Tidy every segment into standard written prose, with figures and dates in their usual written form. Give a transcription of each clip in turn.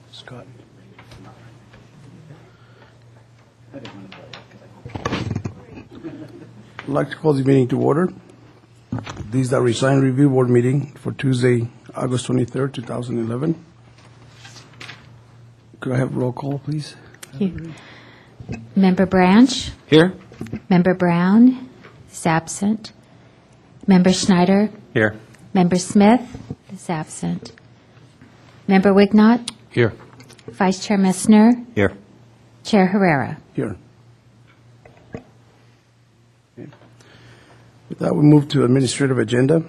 Scott. I'd like to call the meeting to order. This is the Resign Review Board meeting for Tuesday, August 23rd, 2011. Could I have roll call, please? Member Branch? Here. Member Brown is absent. Member Schneider? Here. Member Smith is absent. Member Wignott? Here. Vice Chair Messner? Here. Chair Herrera? Here. Okay. With that, we move to administrative agenda.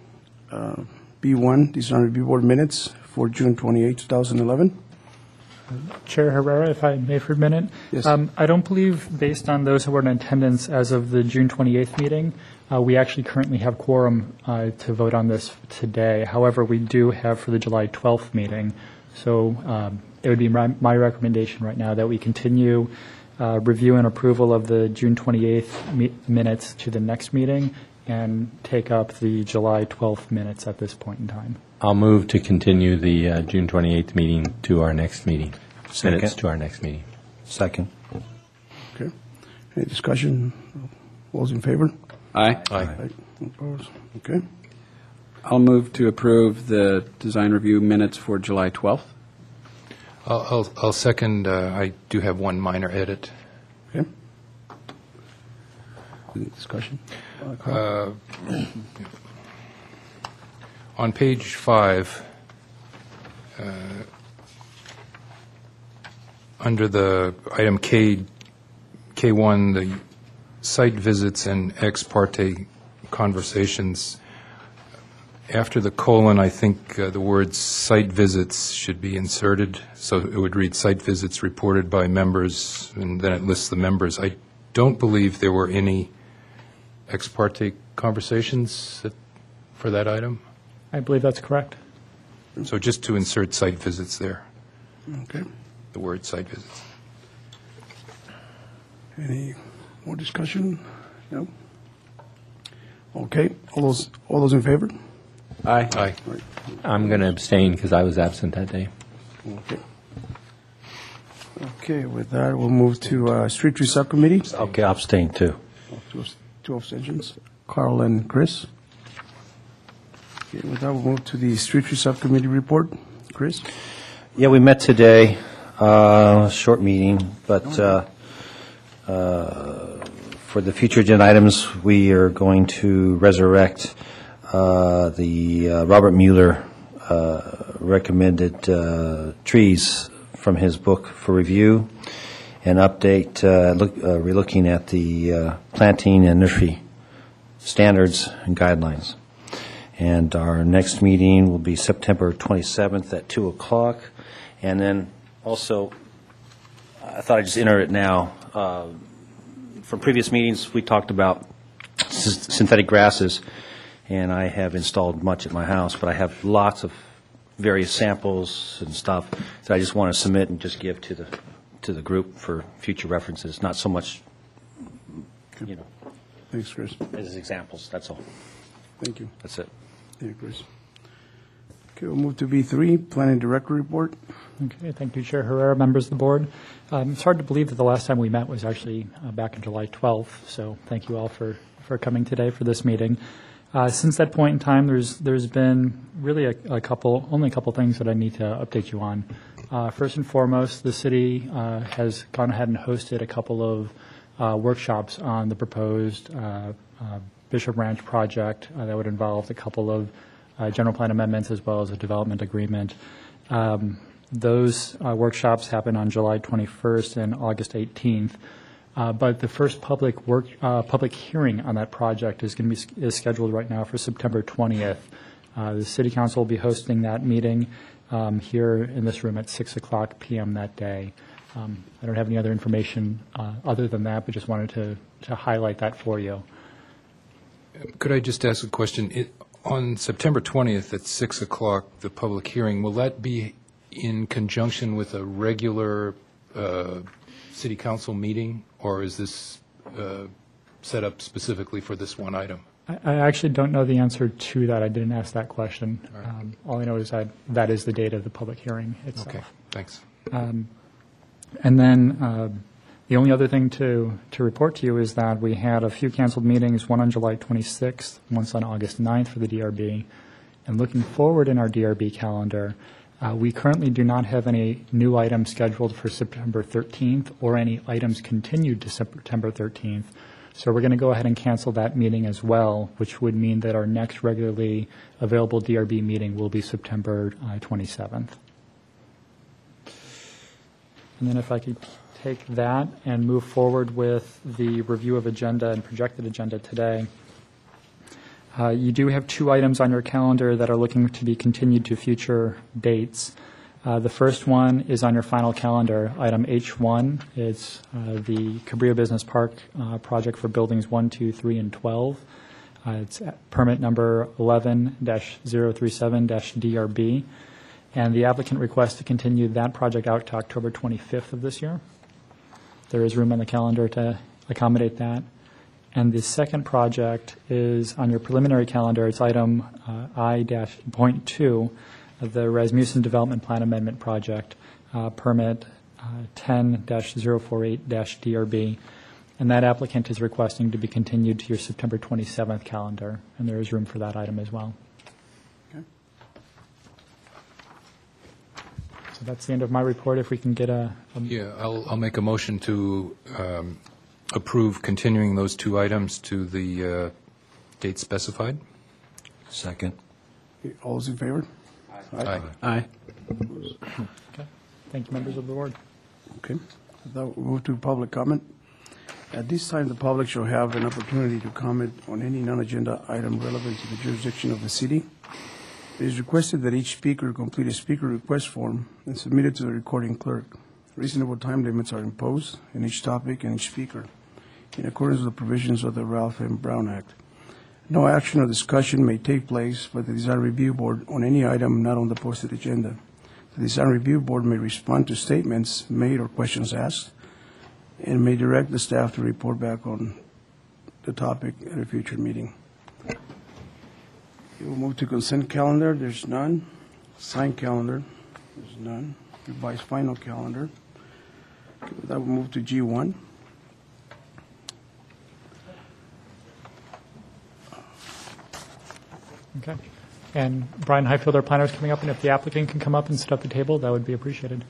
B1, Design Review Board minutes for June 28, 2011. Chair Herrera, if I may for a minute. Yes. I don't believe, based on those who were in attendance as of the June 28th meeting, we actually currently have quorum to vote on this today. However, we do have for the July 12th meeting. So it would be my recommendation right now that we continue review and approval of the June 28th minutes to the next meeting and take up the July 12th minutes at this point in time. I'll move to continue the June 28th meeting to our next meeting. Second. Minutes to our next meeting. Second. Okay. Any discussion? All those in favor? Aye. Aye. Opposed? Okay. I'll move to approve the design review minutes for July 12th. I'll second. I do have one minor edit. Okay. Any discussion? On page 5, under the item K1, the site visits and ex parte conversations, after the colon, I think the words site visits should be inserted, so it would read site visits reported by members, and then it lists the members. I don't believe there were any ex parte conversations for that item. I believe that's correct. So just to insert site visits there, Okay. the word site visits. Any more discussion? No? Okay. All those in favor? Aye. Aye. I'm going to abstain because I was absent that day. Okay. Okay, with that, we'll move to Street Tree Subcommittee. Okay, abstain too. Two abstentions, Carl and Chris. Okay, with that, we'll move to the Street Tree Subcommittee report. Chris? Yeah, we met today, short meeting, but for the future agenda items, we are going to resurrect the Robert Mueller recommended trees from his book for review and update, we're looking at the planting and nursery standards and guidelines. And our next meeting will be September 27th at 2 o'clock. And then also, I thought I'd just enter it now. From previous meetings, we talked about synthetic grasses, and I have installed much at my house, but I have lots of various samples and stuff that I just want to submit and just give to the group for future references, not so much, Thanks, Chris. as examples, that's all. Thank you. That's it. Thank you, Chris. Okay, we'll move to B3, Planning Director Report. Okay, thank you, Chair Herrera, members of the board. It's hard to believe that the last time we met was actually back on July 12th, so thank you all for coming today for this meeting. Since that point in time, there's been really only a couple things that I need to update you on. First and foremost, the city has gone ahead and hosted a couple of workshops on the proposed Bishop Ranch project that would involve a couple of general plan amendments as well as a development agreement. Those workshops happen on July 21st and August 18th. But the first public hearing on that project is scheduled right now for September 20th. The City Council will be hosting that meeting here in this room at 6 o'clock p.m. that day. I don't have any other information other than that, but just wanted to highlight that for you. Could I just ask a question? On September 20th at 6 o'clock, the public hearing, will that be in conjunction with a regular City Council meeting, or is this set up specifically for this one item? I actually don't know the answer to that. I didn't ask that question. All I know is that is the date of the public hearing itself. Okay, thanks. And then the only other thing to report to you is that we had a few canceled meetings, one on July 26th, once on August 9th for the DRB. And looking forward in our DRB calendar, we currently do not have any new items scheduled for September 13th or any items continued to September 13th. So we're going to go ahead and cancel that meeting as well, which would mean that our next regularly available DRB meeting will be September 27th. And then if I could take that and move forward with the review of agenda and projected agenda today. You do have two items on your calendar that are looking to be continued to future dates. The first one is on your final calendar, item H1. It's the Cabrillo Business Park project for buildings 1, 2, 3, and 12. It's permit number 11-037-DRB. And the applicant requests to continue that project out to October 25th of this year. There is room on the calendar to accommodate that. And the second project is on your preliminary calendar. It's item I-.2 of the Rasmussen Development Plan Amendment Project, permit 10-048-DRB. And that applicant is requesting to be continued to your September 27th calendar, and there is room for that item as well. Okay. So that's the end of my report. If we can get Yeah, I'll make a motion to approve continuing those two items to the date specified. Second. Okay, all those in favor? Aye. Aye. Okay. Thank you, members of the board. Okay. Now we'll move to public comment. At this time, the public shall have an opportunity to comment on any non-agenda item relevant to the jurisdiction of the city. It is requested that each speaker complete a speaker request form and submit it to the recording clerk. Reasonable time limits are imposed in each topic and each speaker, in accordance with the provisions of the Ralph M. Brown Act. No action or discussion may take place by the Design Review Board on any item not on the posted agenda. The Design Review Board may respond to statements made or questions asked, and may direct the staff to report back on the topic at a future meeting. We'll move to consent calendar. There's none. Signed calendar. There's none. Revised final calendar. That will move to G1. Okay. And Brian Highfield, our planner, is coming up, and if the applicant can come up and sit at the table, that would be appreciated.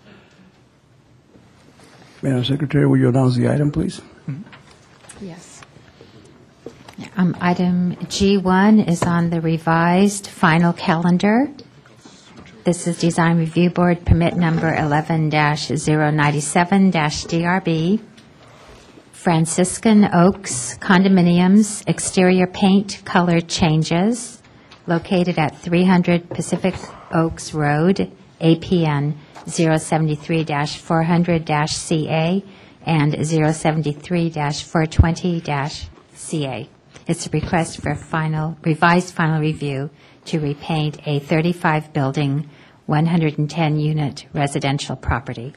Madam Secretary, will you announce the item, please? Yes. Item G1 is on the revised final calendar. This is Design Review Board permit number 11-097-DRB. Franciscan Oaks Condominiums exterior paint color changes located at 300 Pacific Oaks Road, APN 073-400-CA and 073-420-CA. It's a request for revised final review to repaint a 35-building, 110-unit residential property.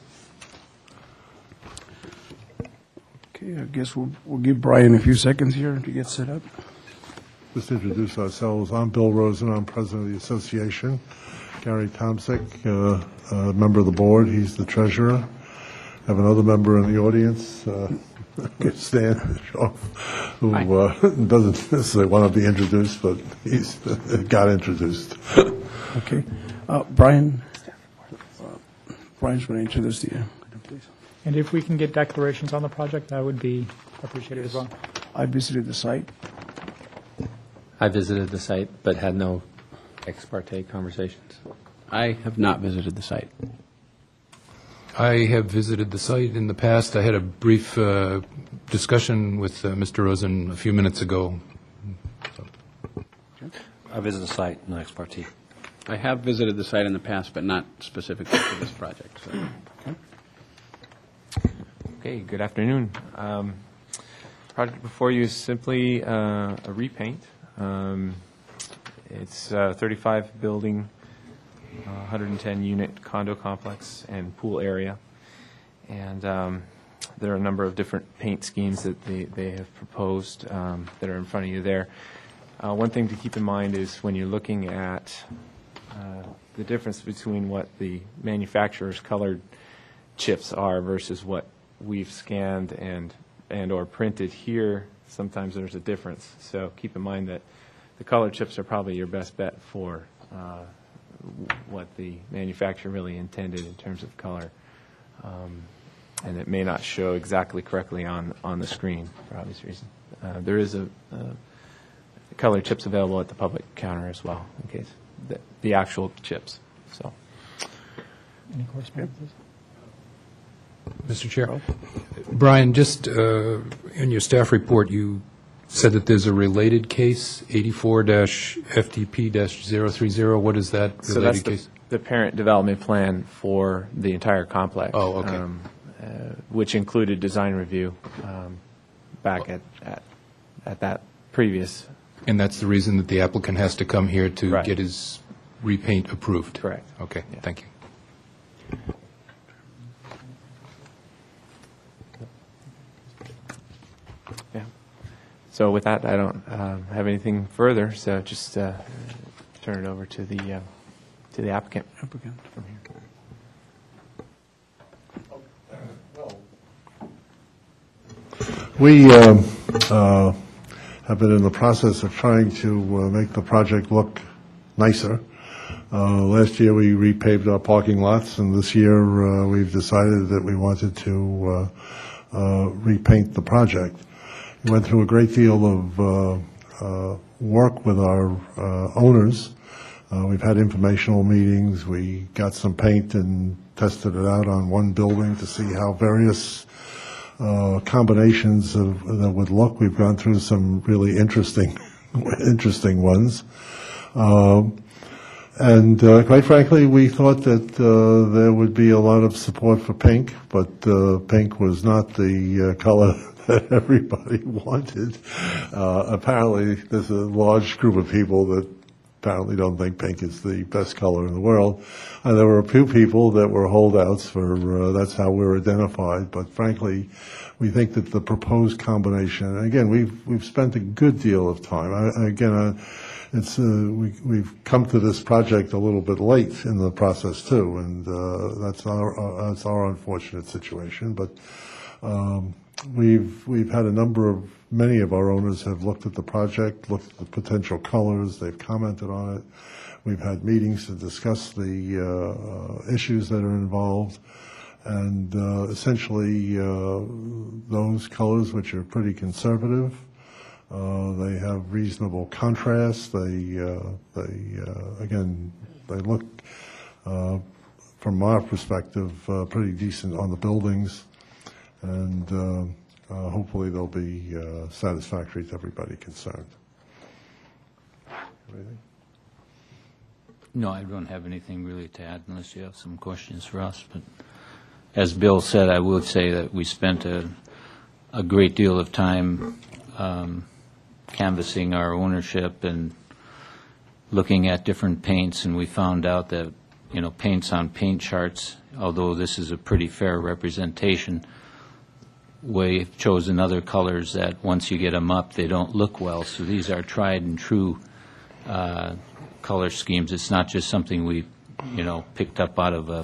Okay, I guess we'll give Brian a few seconds here to get set up. Just introduce ourselves. I'm Bill Rosen. I'm president of the association. Gary Tomsick, a member of the board. He's the treasurer. I have another member in the audience, Stan Shaw, who doesn't necessarily want to be introduced, but he's got introduced. Okay. Brian's going to introduce the please. And if we can get declarations on the project, that would be appreciated as well. I visited the site. I visited the site but had no ex parte conversations. I have not visited the site. I have visited the site in the past. I had a brief discussion with Mr. Rosen a few minutes ago. I visited the site, no ex parte. I have visited the site in the past, but not specifically for this project. So. Okay, good afternoon. Project before you is simply a repaint. It's a 35-building, 110-unit condo complex and pool area. And there are a number of different paint schemes that they have proposed that are in front of you there. One thing to keep in mind is when you're looking at the difference between what the manufacturer's colored chips are versus what we've scanned and or printed here, sometimes there's a difference. So keep in mind that the colored chips are probably your best bet for what the manufacturer really intended in terms of color. And it may not show exactly correctly on the screen for obvious reasons. There is a colored chips available at the public counter as well, in case the actual chips. So, Any correspondence? Mr. Chair. Brian, just in your staff report, you said that there's a related case, 84-FTP-030. What is that so related that's case? the parent development plan for the entire complex. Oh, okay. Which included design review back at that previous. And that's the reason that the applicant has to come here to Right. get his repaint approved? Correct. Okay, Yeah. thank you. Yeah. So with that, I don't have anything further. So just turn it over to the applicant. From here. We have been in the process of trying to make the project look nicer. Last year, we repaved our parking lots, and this year, we've decided that we wanted to repaint the project. We went through a great deal of work with our owners. We've had informational meetings. We got some paint and tested it out on one building to see how various combinations that would look. We've gone through some really interesting ones. And quite frankly, we thought that there would be a lot of support for pink, but pink was not the color that everybody wanted. Apparently, there's a large group of people that apparently don't think pink is the best color in the world. And there were a few people that were holdouts for that's how we're identified. But frankly, we think that the proposed combination, and again, we've spent a good deal of time. We've come to this project a little bit late in the process too, and that's our unfortunate situation. But we've had many of our owners have looked at the project, looked at the potential colors, they've commented on it. We've had meetings to discuss the issues that are involved, and essentially those colors, which are pretty conservative, they have reasonable contrast. They look, from our perspective, pretty decent on the buildings, and hopefully they'll be satisfactory to everybody concerned. Anything? No, I don't have anything really to add unless you have some questions for us. But as Bill said, I would say that we spent a great deal of time canvassing our ownership and looking at different paints, and we found out that, paints on paint charts, although this is a pretty fair representation, we've chosen other colors that once you get them up, they don't look well. So these are tried and true color schemes. It's not just something we, picked up out of a,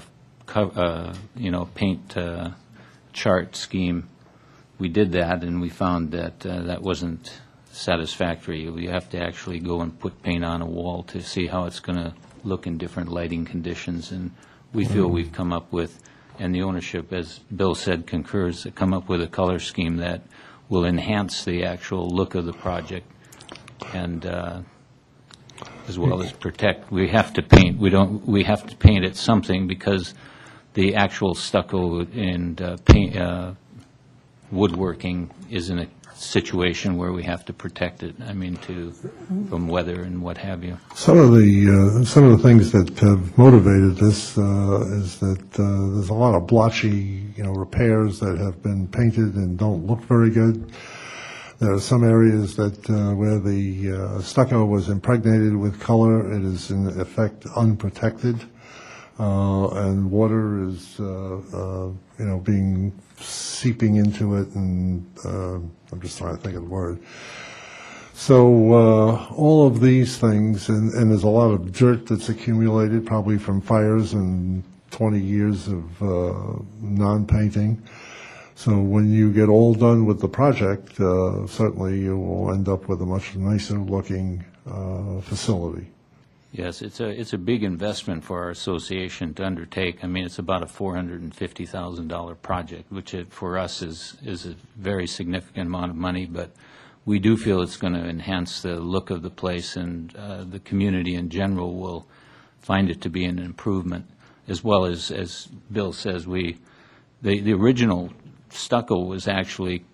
paint chart scheme. We did that, and we found that that wasn't satisfactory. You have to actually go and put paint on a wall to see how it's going to look in different lighting conditions. And we feel we've come up with, and the ownership, as Bill said, concurs, to come up with a color scheme that will enhance the actual look of the project, and as well as protect. We have to paint. We have to paint it something because the actual stucco and woodworking is in a situation where we have to protect it. From weather and what have you. Some of the things that have motivated this is that there's a lot of blotchy, repairs that have been painted and don't look very good. There are some areas that where the stucco was impregnated with color. It is in effect unprotected. and water is, being seeping into it, and I'm just trying to think of the word. So all of these things, and there's a lot of dirt that's accumulated, probably from fires and 20 years of non-painting. So when you get all done with the project, certainly you will end up with a much nicer looking facility. Yes, it's a big investment for our association to undertake. I mean, it's about a $450,000 project, which for us is a very significant amount of money, but we do feel it's going to enhance the look of the place, and the community in general will find it to be an improvement, as well as Bill says, the original stucco was actually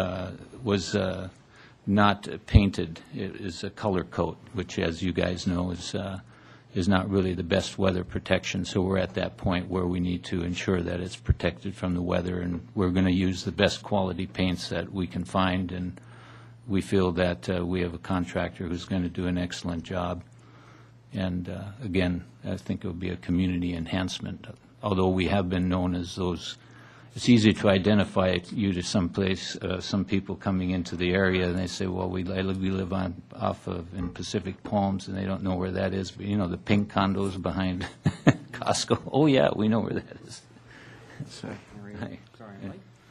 not painted. It is a color coat, which, as you guys know, is not really the best weather protection. So we're at that point where we need to ensure that it's protected from the weather, and we're going to use the best quality paints that we can find, and we feel that we have a contractor who's going to do an excellent job. And again, I think it will be a community enhancement, although we have been known as those. It's easy to identify you to some place, some people coming into the area, and they say, well, we live in Pacific Palms, and they don't know where that is. But, the pink condos behind Costco. Oh, yeah, we know where that is. Sorry. Yeah.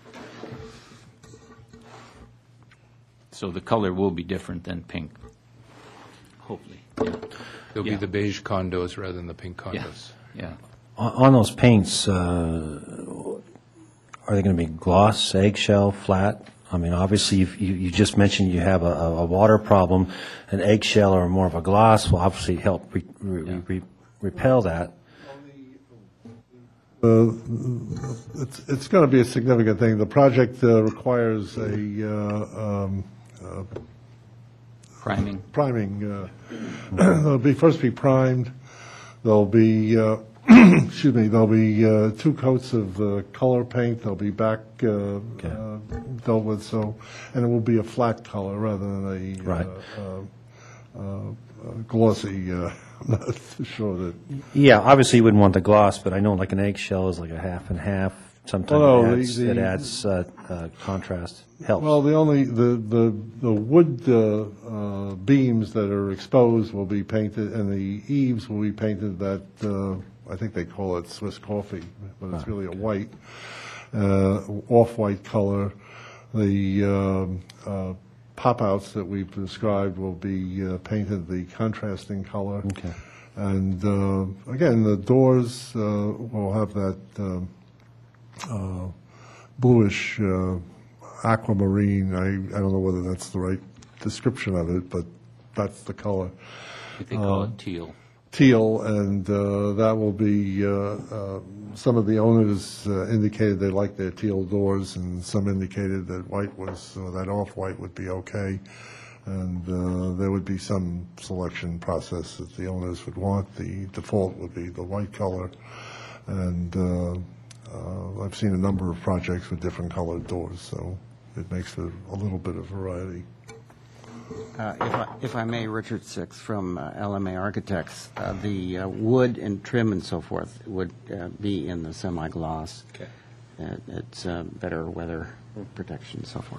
So the color will be different than pink, hopefully. Yeah. There'll be the beige condos rather than the pink condos. Yeah. On those paints, are they going to be gloss, eggshell, flat? I mean, obviously, you just mentioned you have a water problem. An eggshell or more of a gloss will obviously help repel that. It's going to be a significant thing. The project requires a Priming. They'll first be primed. There'll be there'll be 2 coats of color paint. They'll be back dealt with, and it will be a flat color rather than a glossy. I'm not sure that. Yeah, obviously you wouldn't want the gloss, but I know like an eggshell is like a half and half. Sometimes it adds contrast. Helps. Well, the wood beams that are exposed will be painted, and the eaves will be painted that I think they call it Swiss coffee, but it's really a white, off-white color. The pop-outs that we've described will be painted the contrasting color. Okay. And again, the doors will have that bluish aquamarine. I don't know whether that's the right description of it, but that's the color. I think they call it teal. Teal, and that will be, some of the owners indicated they liked their teal doors, and some indicated that that off-white would be okay. And there would be some selection process that the owners would want. The default would be the white color. And I've seen a number of projects with different colored doors, so it makes a little bit of variety. If I may, Richard Six from LMA Architects, the wood and trim and so forth would be in the semi-gloss. Okay. It's better weather protection and so forth.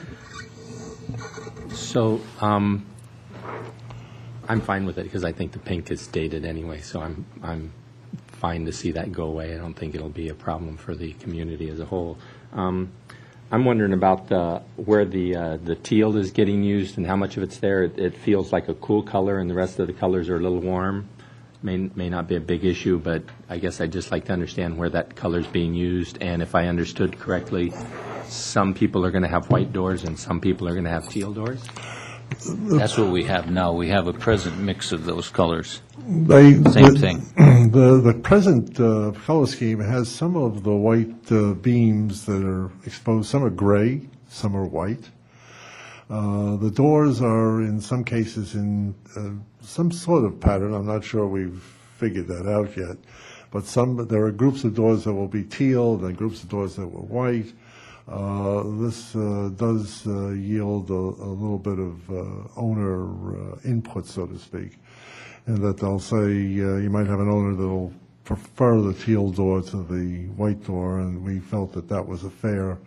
So I'm fine with it because I think the pink is dated anyway, so I'm fine to see that go away. I don't think it'll be a problem for the community as a whole. I'm wondering about where the teal is getting used and how much of it's there. It feels like a cool color, and the rest of the colors are a little warm. May not be a big issue, but I guess I'd just like to understand where that color is being used. And if I understood correctly, some people are going to have white doors and some people are going to have teal doors. That's what we have now. We have a present mix of those colors. Same thing. The present color scheme has some of the white beams that are exposed. Some are gray, some are white. The doors are, in some cases, in some sort of pattern. I'm not sure we've figured that out yet. But there are groups of doors that will be teal, then groups of doors that were white. This does yield a little bit of owner input, so to speak, in that they'll say you might have an owner that'll prefer the teal door to the white door, and we felt that that was a fair,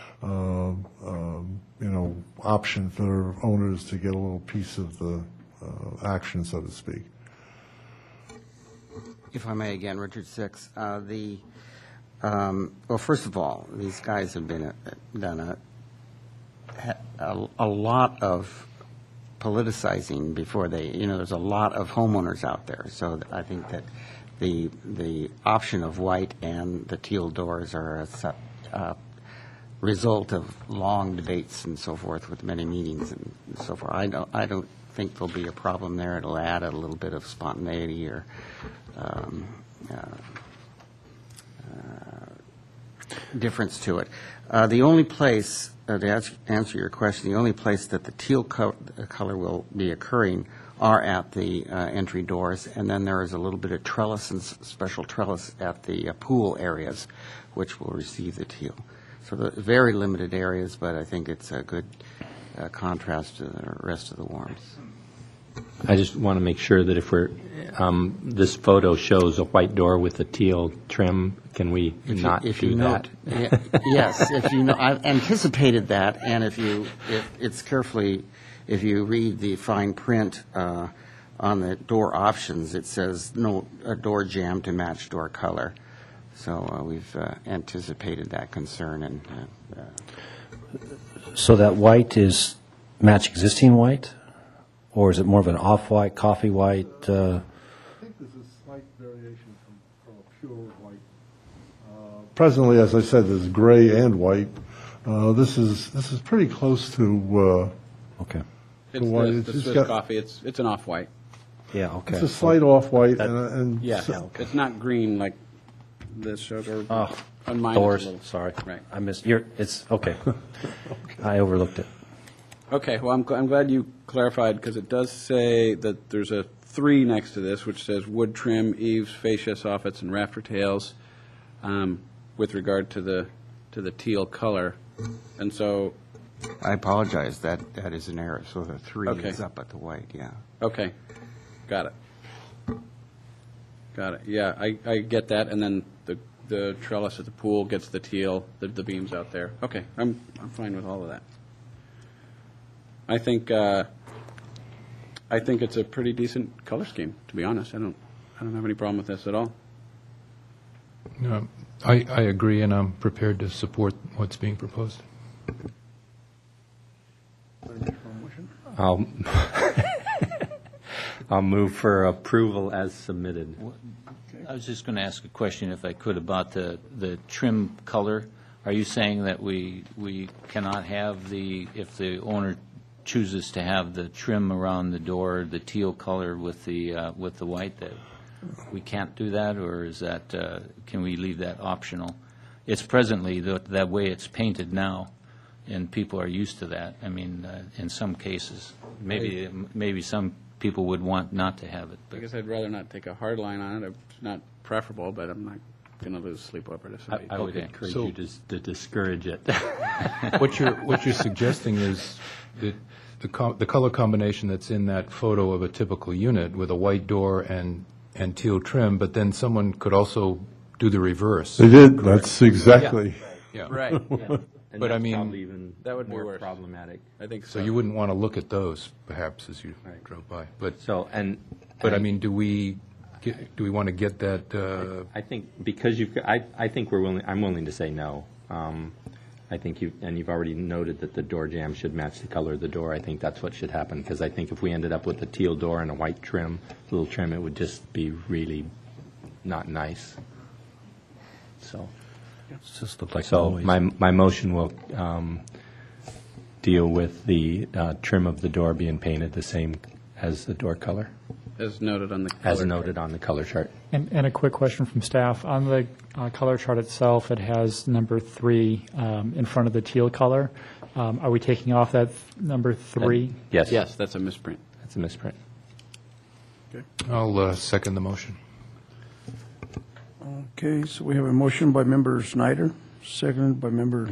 option for owners to get a little piece of the action, so to speak. If I may again, Richard Six, well, first of all, these guys have done a lot of politicizing before there's a lot of homeowners out there. So I think that the option of white and the teal doors are a result of long debates and so forth with many meetings and so forth. I don't think there'll be a problem there. It'll add a little bit of spontaneity or difference to it. The only place, to answer your question, the only place that the teal color will be occurring are at the entry doors, and then there is a little bit of trellis and special trellis at the pool areas, which will receive the teal. So very limited areas, but I think it's a good contrast to the rest of the warms. I just want to make sure that if we're, this photo shows a white door with a teal trim, can we not do that? Yes, I've anticipated that, and if you read the fine print on the door options, it says a door jamb to match door color. So we've anticipated that concern. And So that white is match existing white? Or is it more of an off-white, coffee white? I think there's a slight variation from a pure white. Presently, as I said, there's gray and white. This is pretty close to. Okay. It's coffee. It's an off-white. Yeah, okay. It's a slight off-white, and Yeah, okay. it's not green like this shows. Or on mine, Doors, it's a little- sorry. Right. I missed, it's, okay. I overlooked it. Okay, well, I'm glad you clarified, because it does say that there's a 3 next to this, which says wood trim, eaves, fascia, soffits, and rafter tails, with regard to the teal color. And so, I apologize, that is an error. So the 3 Okay. is up at the white, yeah. okay, got it. Yeah, I get that, and then the trellis at the pool gets the teal, the beams out there. Okay, I'm fine with all of that. I think it's a pretty decent color scheme, to be honest. I don't have any problem with this at all. No, I agree, and I'm prepared to support what's being proposed. I'll move for approval as submitted. I was just going to ask a question, if I could, about the trim color. Are you saying that we cannot have if the owner chooses to have the trim around the door, the teal color with the white, that we can't do that, or is that can we leave that optional? It's presently that way it's painted now, and people are used to that. I mean, in some cases, maybe some people would want not to have it. I But guess I'd rather not take a hard line on it. It's not preferable, but I'm not going to lose sleep over this. I would Okay. encourage you to discourage it. What you're suggesting is that the color combination that's in that photo of a typical unit with a white door and teal trim, but then someone could also do the reverse. They did. That's exactly. Yeah. Right. And But I that's mean- probably even That would be more worse. problematic. I think So you wouldn't want to look at those, perhaps, as you Right. drove by. But So, I mean, do we want to get that? I think because I think I'm willing to say no. I think you've already noted that the door jamb should match the color of the door. I think that's what should happen, because I think if we ended up with a teal door and a white little trim, it would just be really not nice. So, Just look like so always. my motion will deal with the trim of the door being painted the same as the door color, as noted on the as color noted on the color chart. And a quick question from staff. On the color chart itself, it has number 3 in front of the teal color. Are we taking off that number 3? Yes. Yes, that's a misprint. That's a misprint. I'll second the motion. Okay, so we have a motion by Member Snyder, seconded by Member,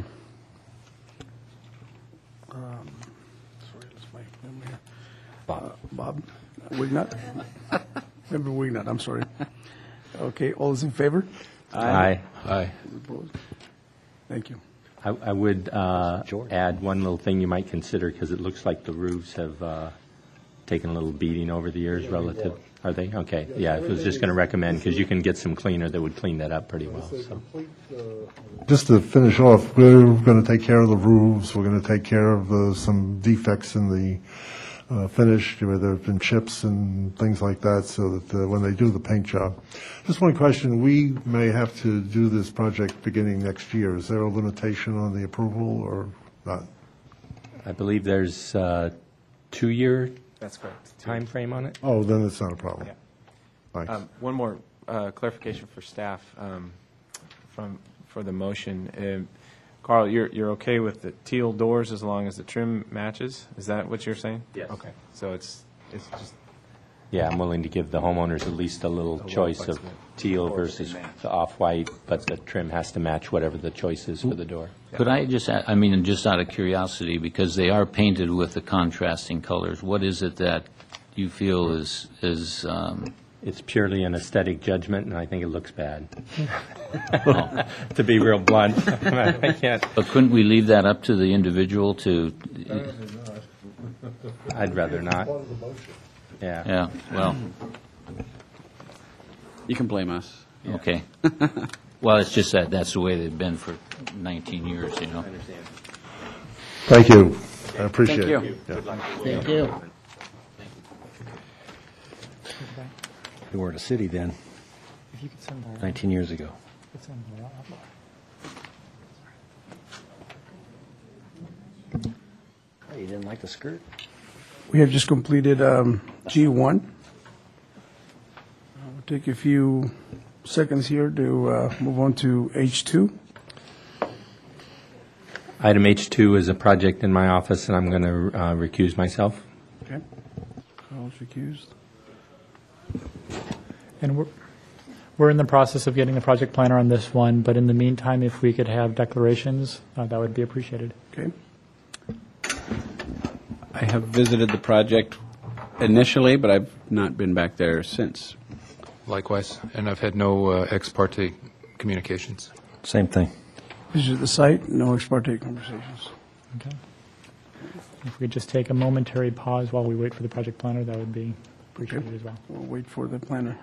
sorry, that's my memory here. Bob Wignut? Member Wignut, I'm sorry. Okay, all those in favor? Aye. Aye. Opposed? Thank you. I would add one little thing you might consider, because it looks like the roofs have taken a little beating over the years relative. Are they? Okay. Yeah, I was just going to recommend, because you can get some cleaner that would clean that up pretty well. So. Just to finish off, we're going to take care of the roofs, we're going to take care of some defects in the finish, where there have been chips and things like that, so that when they do the paint job. Just one question, we may have to do this project beginning next year. Is there a limitation on the approval or not? I believe there's a 2-year That's correct. time frame on it. Oh, then it's not a problem. Yeah. Thanks. One more clarification for staff for the motion. Carl, you're okay with the teal doors as long as the trim matches? Is that what you're saying? Yes. Okay, so it's just, Yeah, I'm willing to give the homeowners at least a little choice of teal versus the off-white, but the trim has to match whatever the choice is for the door. Could I just, I mean, just out of curiosity, because they are painted with the contrasting colors, what is it that you feel is It's purely an aesthetic judgment, and I think it looks bad. To be real blunt, I can't. but couldn't we leave that up to the individual to, I'd rather not. Yeah. yeah, well, You can blame us. okay. Well, it's just that that's the way they've been for 19 years, you know? Thank you. I appreciate Thank it. you. Yeah. Thank you. We weren't a city then, If you could send that, 19 years ago. Hey, you didn't like the skirt? We have just completed G1. We'll take a few seconds here to move on to H2. Item H2 is a project in my office, and I'm going to recuse myself. Okay. Carl's recused. And we're in the process of getting the project planner on this one, but in the meantime, if we could have declarations, that would be appreciated. Okay. I have visited the project initially, but I've not been back there since. Likewise, and I've had no ex parte communications. Same thing. Visit the site, no ex parte conversations. Okay. If we could just take a momentary pause while we wait for the project planner, that would be appreciated as well. We'll wait for the planner.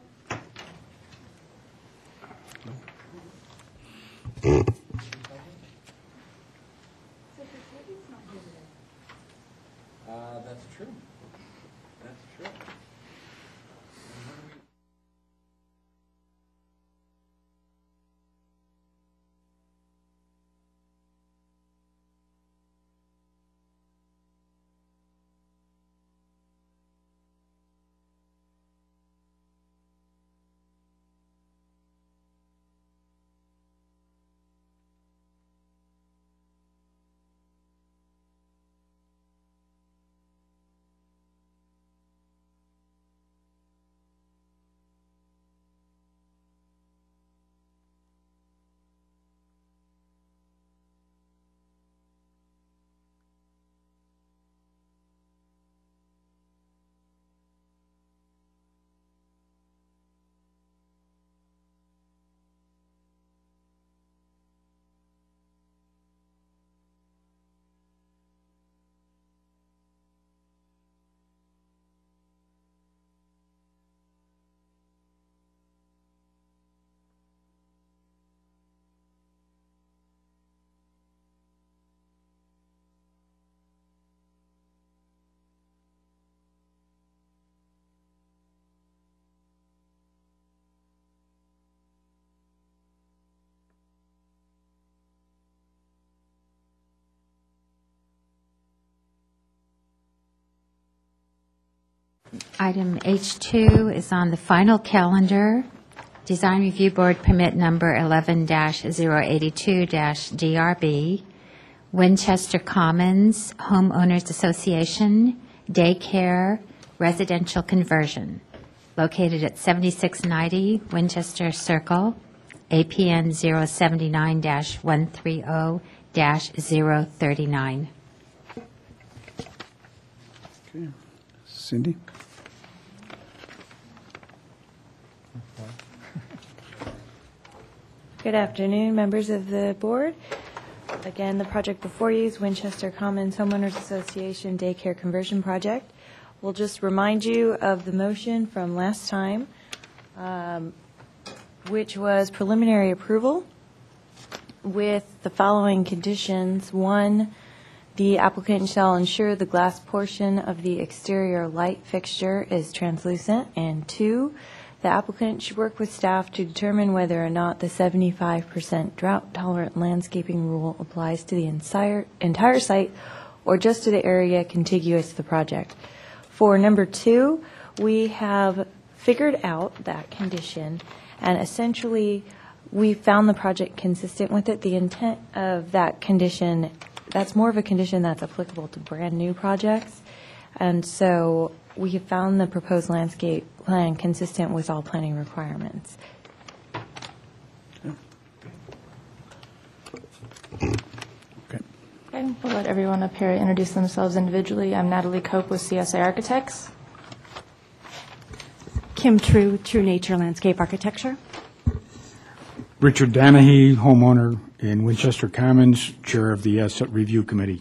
That's true. That's true. Item H2 is on the final calendar. Design Review Board Permit Number 11-082-DRB, Winchester Commons Homeowners Association, Daycare Residential Conversion, located at 7690 Winchester Circle, APN 079-130-039. Cindy? Good afternoon, members of the board. Again, the project before you is Winchester Commons Homeowners Association Daycare Conversion Project. We'll just remind you of the motion from last time, which was preliminary approval with the following conditions. 1, the applicant shall ensure the glass portion of the exterior light fixture is translucent. And 2, the applicant should work with staff to determine whether or not the 75% drought-tolerant landscaping rule applies to the entire site or just to the area contiguous to the project. For number 2, we have figured out that condition, and essentially we found the project consistent with it. The intent of that condition, that's more of a condition that's applicable to brand-new projects, and so we have found the proposed landscape plan consistent with all planning requirements. Okay, we'll let everyone up here introduce themselves individually. I'm Natalie Cope with CSA Architects. Kim True, True Nature Landscape Architecture. Richard Danahy, homeowner in Winchester Commons, chair of the Asset Review Committee.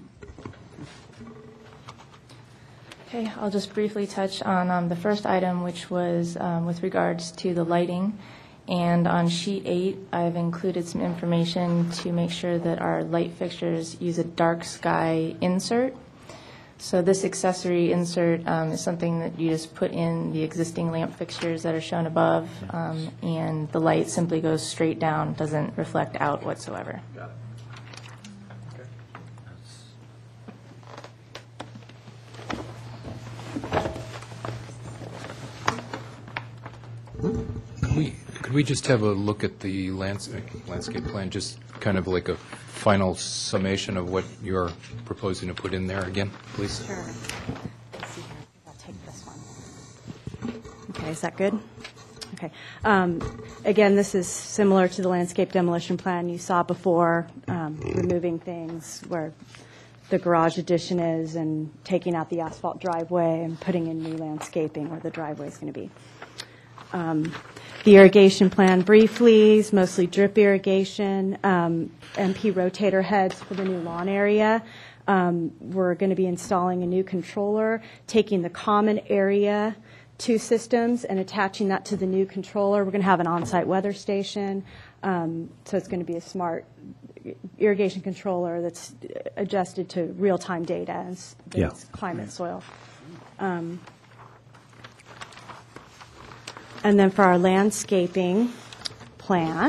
Okay, I'll just briefly touch on the first item, which was with regards to the lighting. And on sheet 8, I've included some information to make sure that our light fixtures use a dark sky insert. So this accessory insert is something that you just put in the existing lamp fixtures that are shown above, and the light simply goes straight down, doesn't reflect out whatsoever. Got it. Could we just have a look at the landscape plan, just kind of like a final summation of what you're proposing to put in there again, please? Sure. Let's see here. I'll take this one. Okay, is that good? Okay. Again, this is similar to the landscape demolition plan you saw before, removing things where the garage addition is and taking out the asphalt driveway and putting in new landscaping where the driveway is going to be. The irrigation plan briefly is mostly drip irrigation, MP rotator heads for the new lawn area. We're going to be installing a new controller, taking the common area 2 systems and attaching that to the new controller. We're going to have an on-site weather station, so it's going to be a smart irrigation controller that's adjusted to real-time data, climate, soil. And then for our landscaping plan,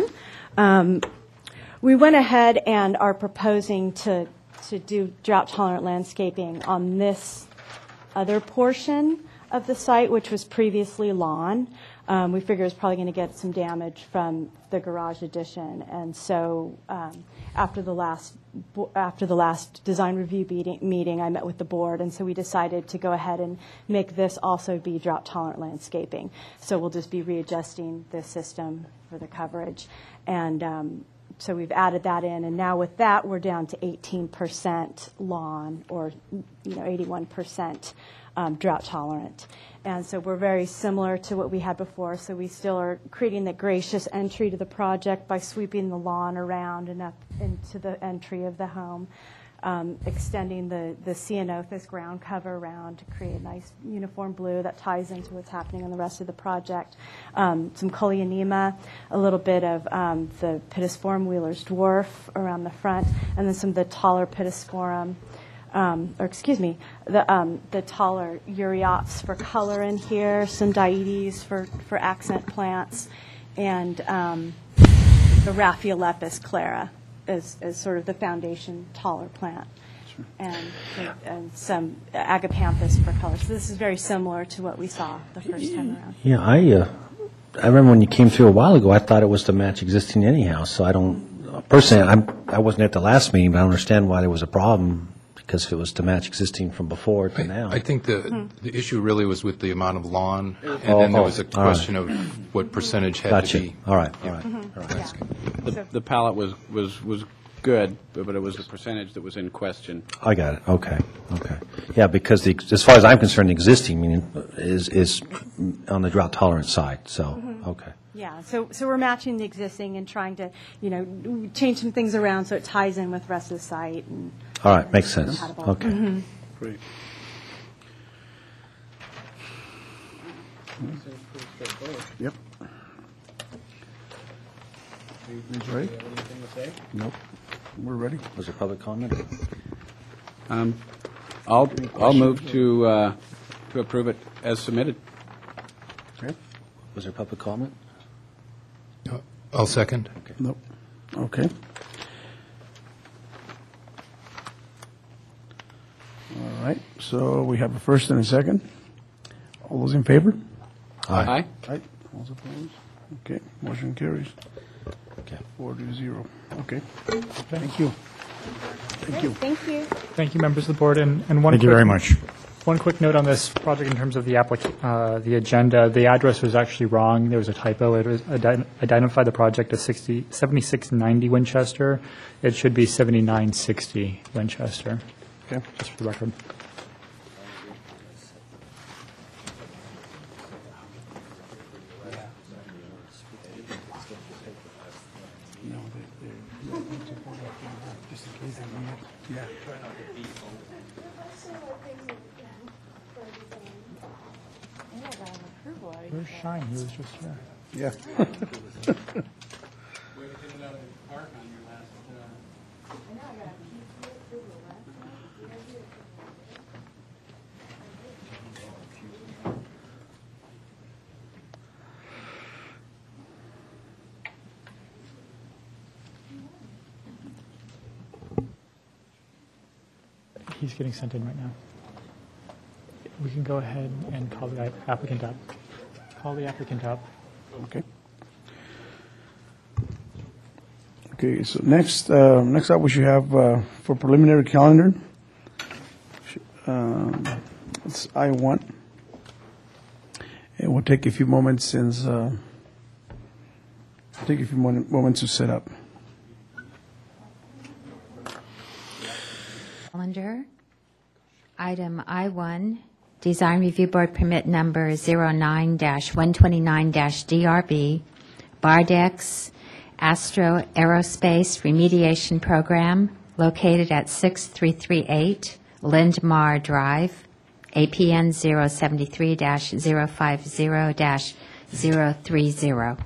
we went ahead and are proposing to do drought-tolerant landscaping on this other portion of the site, which was previously lawn. We figure it's probably going to get some damage from the garage addition, and so after the last design review meeting, I met with the board, and so we decided to go ahead and make this also be drought-tolerant landscaping. So we'll just be readjusting the system for the coverage, and so we've added that in, and now with that, we're down to 18% lawn, or 81% drought-tolerant. And so we're very similar to what we had before, so we still are creating the gracious entry to the project by sweeping the lawn around and up into the entry of the home, extending the ceanothus ground cover around to create a nice uniform blue that ties into what's happening in the rest of the project. Some Coleonema, a little bit of the Pittosporum Wheeler's dwarf around the front, and then some of the taller Pittosporum, the taller Euryopsis for color in here, some Dietes for accent plants, and the Raphiolepis clara is sort of the foundation taller plant, and some Agapanthus for color. So this is very similar to what we saw the first time around. Yeah, I remember when you came through a while ago, I thought it was to match existing anyhow, so I don't, personally, I wasn't at the last meeting, but I don't understand why there was a problem, because if it was to match existing from before to now. I think the issue really was with the amount of lawn, and then there was a question of what percentage had to be. All right. That's good. The palette was good, but it was the percentage that was in question. I got it. Okay. Yeah, because as far as I'm concerned, the existing meaning is on the drought tolerant side. So okay. Yeah, so we're matching the existing and trying to, change some things around so it ties in with the rest of the site. And All right, makes sense. compatible. Okay. Mhm. Great. Yep. Ms. Ray? Nope. We're ready. Was there public comment? I'll move to approve it as submitted. Okay. Was there public comment? I'll second. Nope. Okay. All right, so we have a first and a second. All those in favor? Aye. Aye. All those opposed? Okay, motion carries. Okay. 4-0. Okay. Thank you. Thank you. Thank you. Thank you, members of the board. And one Thank you quick- very much. One quick note on this project in terms of the agenda. The address was actually wrong. There was a typo. It was identified the project as 7690 Winchester. It should be 7960 Winchester. Okay. Just for the record. Where's Shine? He was just here. Yeah. He's getting sent in right now. We can go ahead and call the applicant up. Call the applicant up. Okay. Okay, so next up we should have for preliminary calendar, it's I-1. And we'll take a few moments to set up. Calendar. Item I-1, Design Review Board Permit Number 09-129-DRB, Bardex Astro Aerospace Remediation Program, located at 6338 Lindmar Drive, APN 073-050-030.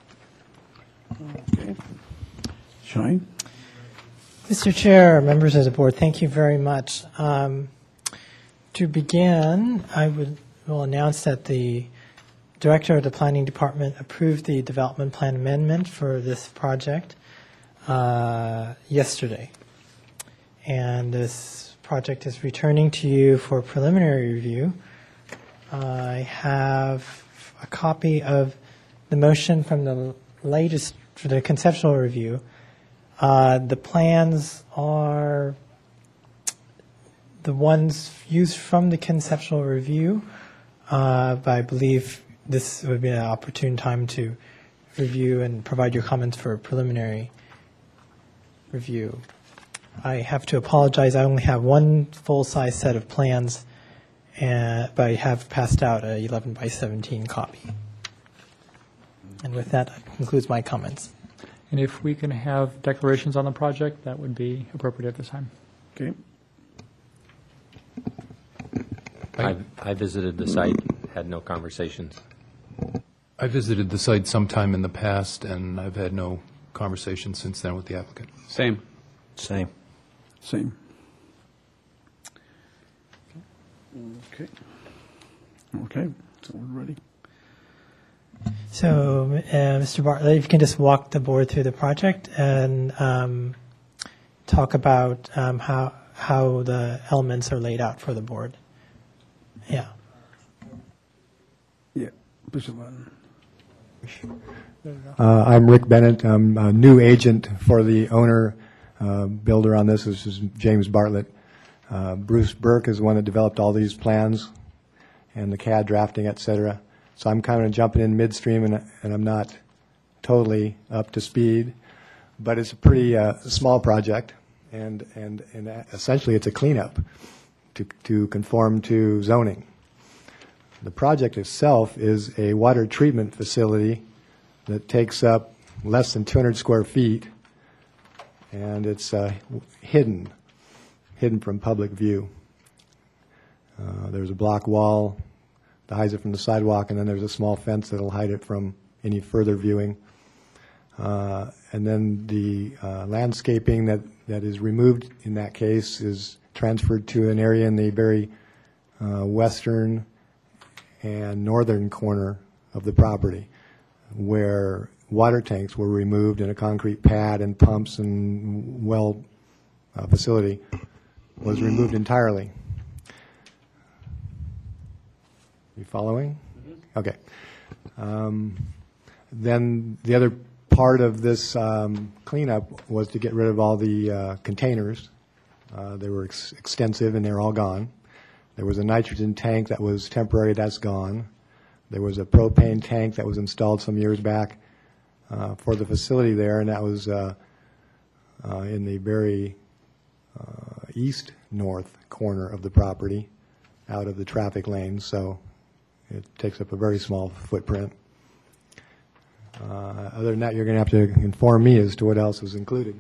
Okay. Shine? Mr. Chair, members of the board, thank you very much. To begin, I will announce that the Director of the Planning Department approved the development plan amendment for this project yesterday. And this project is returning to you for preliminary review. I have a copy of the motion from the latest, for the conceptual review. The plans are the ones used from the conceptual review, but I believe this would be an opportune time to review and provide your comments for a preliminary review. I have to apologize, I only have one full-size set of plans, but I have passed out a 11 by 17 copy. And with that concludes my comments. And if we can have declarations on the project, that would be appropriate at this time. Okay. I visited the site, had no conversations. I visited the site sometime in the past, and I've had no conversation since then with the applicant. Same. Same. Same. Okay. Okay, so we're ready. So, Mr. Bartlett, if you can just walk the board through the project and talk about how the elements are laid out for the board. Yeah. Yeah, push the button. I'm Rick Bennett. I'm a new agent for the owner builder on this. This is James Bartlett. Bruce Burke is the one that developed all these plans and the CAD drafting, et cetera. So I'm kind of jumping in midstream, and I'm not totally up to speed. But it's a pretty small project, and essentially it's a cleanup to conform to zoning. The project itself is a water treatment facility that takes up less than 200 square feet, and it's hidden from public view. There's a block wall that hides it from the sidewalk, and then there's a small fence that'll hide it from any further viewing. And then the landscaping that is removed in that case is transferred to an area in the very western and northern corner of the property, where water tanks were removed and a concrete pad and pumps and well facility was removed entirely. You following? Okay. Then the other part of this cleanup was to get rid of all the containers. They were extensive and they're all gone. There was a nitrogen tank that was temporary, that's gone. There was a propane tank that was installed some years back for the facility there, and that was in the very east-north corner of the property, out of the traffic lanes, so it takes up a very small footprint. Other than that, you're going to have to inform me as to what else was included.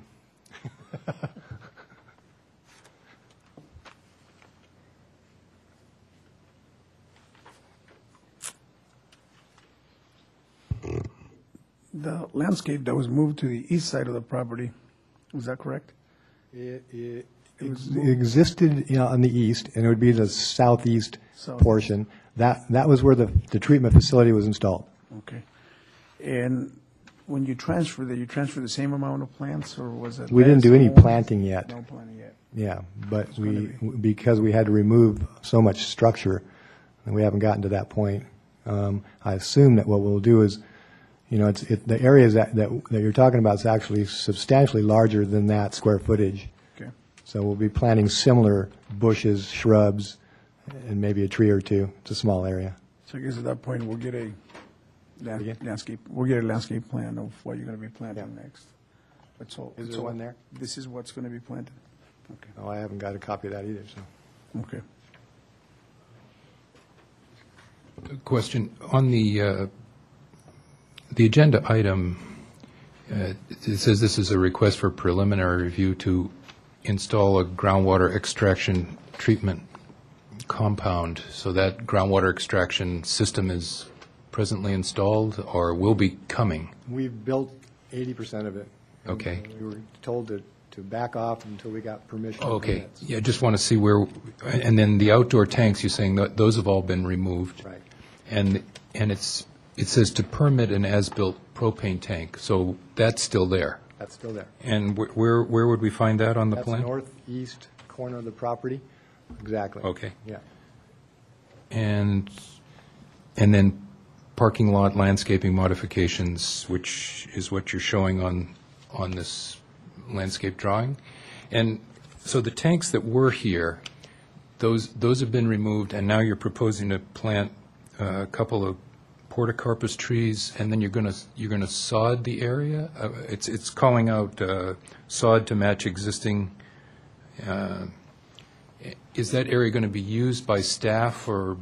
The landscape that was moved to the east side of the property, was that correct? It was existed on the east, and it would be the southeast portion. That was where the treatment facility was installed. Okay. And when you transfer the same amount of plants, or was it? We didn't do any planting yet. No planting yet. Yeah, but because we had to remove so much structure, and we haven't gotten to that point. I assume that what we'll do is, the areas that you're talking about is actually substantially larger than that square footage. Okay. So we'll be planting similar bushes, shrubs, and maybe a tree or two. It's a small area. So I guess at that point, we'll get a landscape. We'll get a landscape plan of what you're going to be planting next. That's all. Is there one there? This is what's going to be planted. Okay. Oh, I haven't got a copy of that either. So. Okay. Question on the agenda item. It says this is a request for preliminary review to install a groundwater extraction treatment compound. So that groundwater extraction system is presently installed or will be coming? We've built 80% of it. Okay. We were told to back off until we got permission. Okay. Yeah, just want to see where, and then the outdoor tanks, you're saying that those have all been removed. Right. And it says to permit an as-built propane tank, so that's still there. That's still there. And where would we find that on the plan? That's northeast corner of the property. Exactly. Okay. Yeah. And then parking lot landscaping modifications, which is what you're showing on this landscape drawing. And so the tanks that were here, those have been removed, and now you're proposing to plant a couple of portocarpus trees, and then you're going to sod the area. It's calling out sod to match existing. Is that area going to be used by staff or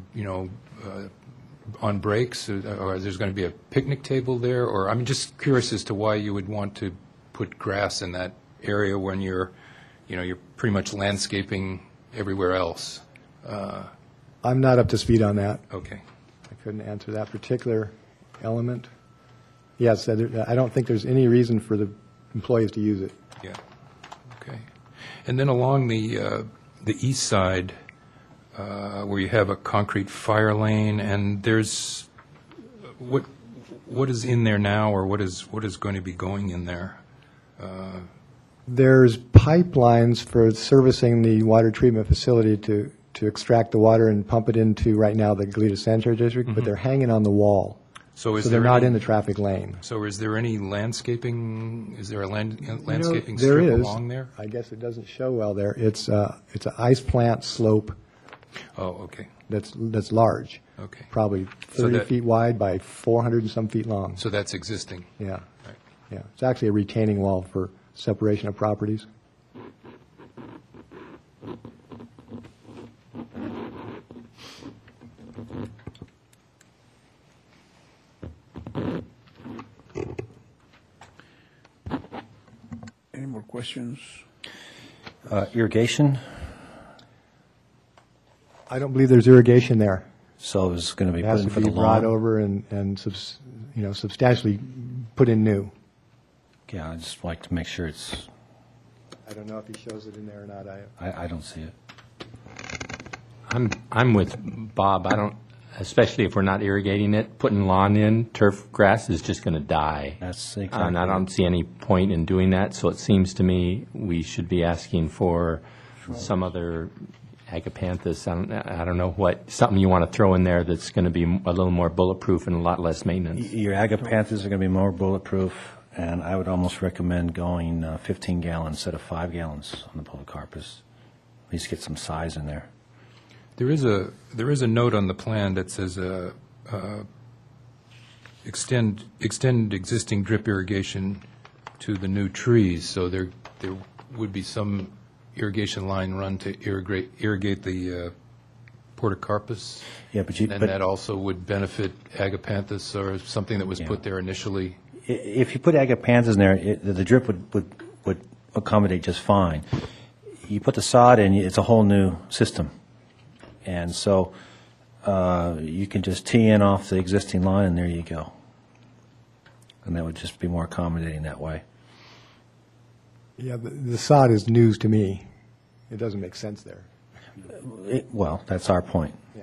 on breaks, or there's going to be a picnic table there? Or I'm just curious as to why you would want to put grass in that area when you're pretty much landscaping everywhere else. I'm not up to speed on that. Okay. I couldn't answer that particular element. Yes, I don't think there's any reason for the employees to use it. Yeah. Okay. And then along the east side, where you have a concrete fire lane, and there's what is in there now, or what is going to be going in there? There's pipelines for servicing the water treatment facility to extract the water and pump it into, right now, the Goleta Sanitary District, but they're hanging on the wall. So they're not in the traffic lane. So is there any landscaping? Is there a landscaping there strip is. along there? I guess it doesn't show well there. It's an ice plant slope. Oh, okay. That's large. Okay. Probably 30 feet wide by 400 and some feet long. So that's existing. Yeah. Right. Yeah. It's actually a retaining wall for separation of properties. questions? Irrigation, I don't believe there's irrigation there. so it's going to be It put has in to for be the brought lawn. over and substantially put in new. Yeah, I'd just like to make sure it's, I don't know if he shows it in there or not. I don't see it. I'm with Bob. I don't, especially if we're not irrigating it, putting lawn in, turf grass is just going to die. That's And exactly. I don't see any point in doing that, so it seems to me we should be asking for some other agapanthus, I don't know what, something you want to throw in there that's going to be a little more bulletproof and a lot less maintenance. Your agapanthus are going to be more bulletproof, and I would almost recommend going 15 gallons instead of 5 gallons on the polycarpus. At least get some size in there. There is a note on the plan that says extend existing drip irrigation to the new trees. So there would be some irrigation line run to irrigate the portocarpus. Yeah, but and that also would benefit agapanthus or something that was put there initially. If you put agapanthus in there, the drip would accommodate just fine. You put the sod in, it's a whole new system. And so you can just tee in off the existing line, and there you go. And that would just be more accommodating that way. Yeah, the sod is news to me. It doesn't make sense there. Well, that's our point. Yeah.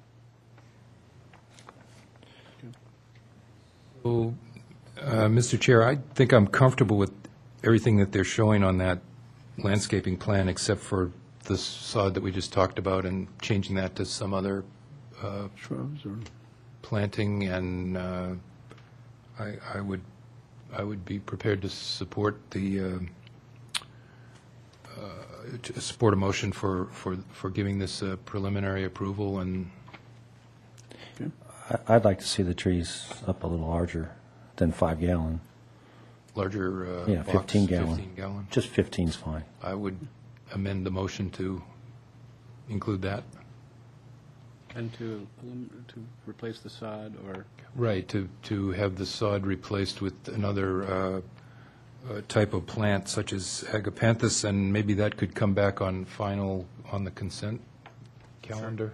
So, Mr. Chair, I think I'm comfortable with everything that they're showing on that landscaping plan, except for the sod that we just talked about and changing that to some other Shrubs or? planting, and I would be prepared to support support a motion for giving this preliminary approval. And I'd like to see the trees up a little larger than 5 gallon. larger Yeah, box, 15 gallon. 15 gallon. Just 15's fine. I would amend the motion to include that. And to replace the sod, or? Right, to have the sod replaced with another type of plant such as agapanthus, and maybe that could come back on the consent calendar.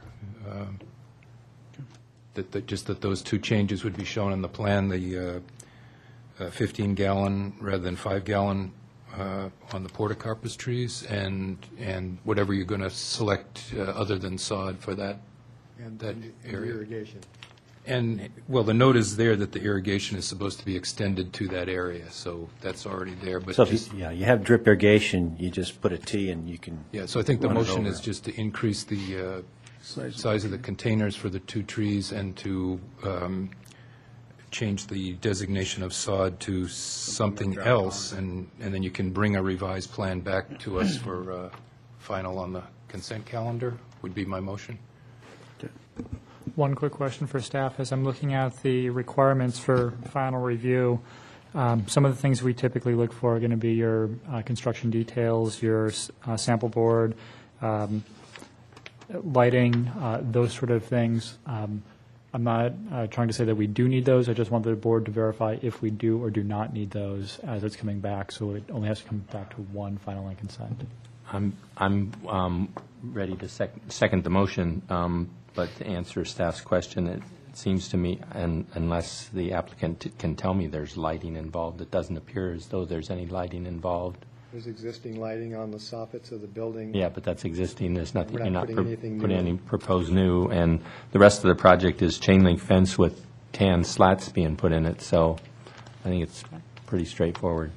Just that those two changes would be shown in the plan, the 15-gallon rather than 5-gallon on the portocarpus trees, and whatever you're going to select other than sod for that area. Irrigation. And, well, the note is there that the irrigation is supposed to be extended to that area, so that's already there, but So if just, you have drip irrigation, you just put a T and you can. yeah, so I think the run it motion over. is just to increase the size of the containers for the two trees and to change the designation of sod to something else, and then you can bring a revised plan back to us for final on the consent calendar, would be my motion. One quick question for staff. As I'm looking at the requirements for final review, some of the things we typically look for are going to be your construction details, your sample board, lighting, those sort of things. I'm not trying to say that we do need those. I just want the board to verify if we do or do not need those as it's coming back, so it only has to come back to one final on consent. I'm ready to second the motion, but to answer staff's question, it seems to me, and unless the applicant can tell me there's lighting involved, it doesn't appear as though there's any lighting involved. There's existing lighting on the soffits of the building. Yeah, but that's existing, there's nothing, We're you're not not putting anything putting new. any proposed new, and the rest of the project is chain link fence with tan slats being put in it, so I think it's pretty straightforward.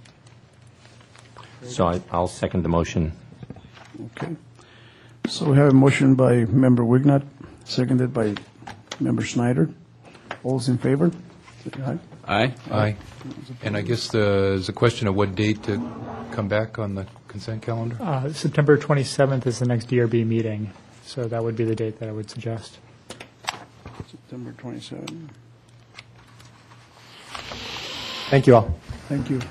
So I'll second the motion. Okay. So we have a motion by Member Wignott, seconded by Member Snyder. All those in favor? Say aye. Aye. Aye. And I guess there's a question of what date to come back on the consent calendar? September 27th is the next DRB meeting, so that would be the date that I would suggest. September 27. Thank you all. Thank you.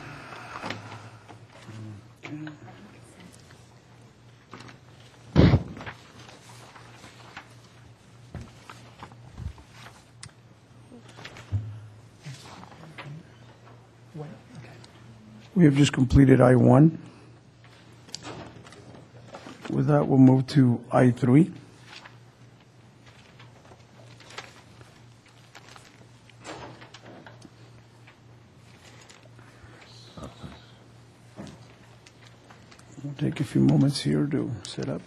We have just completed I-1. With that, we'll move to I3. We'll take a few moments here to set up.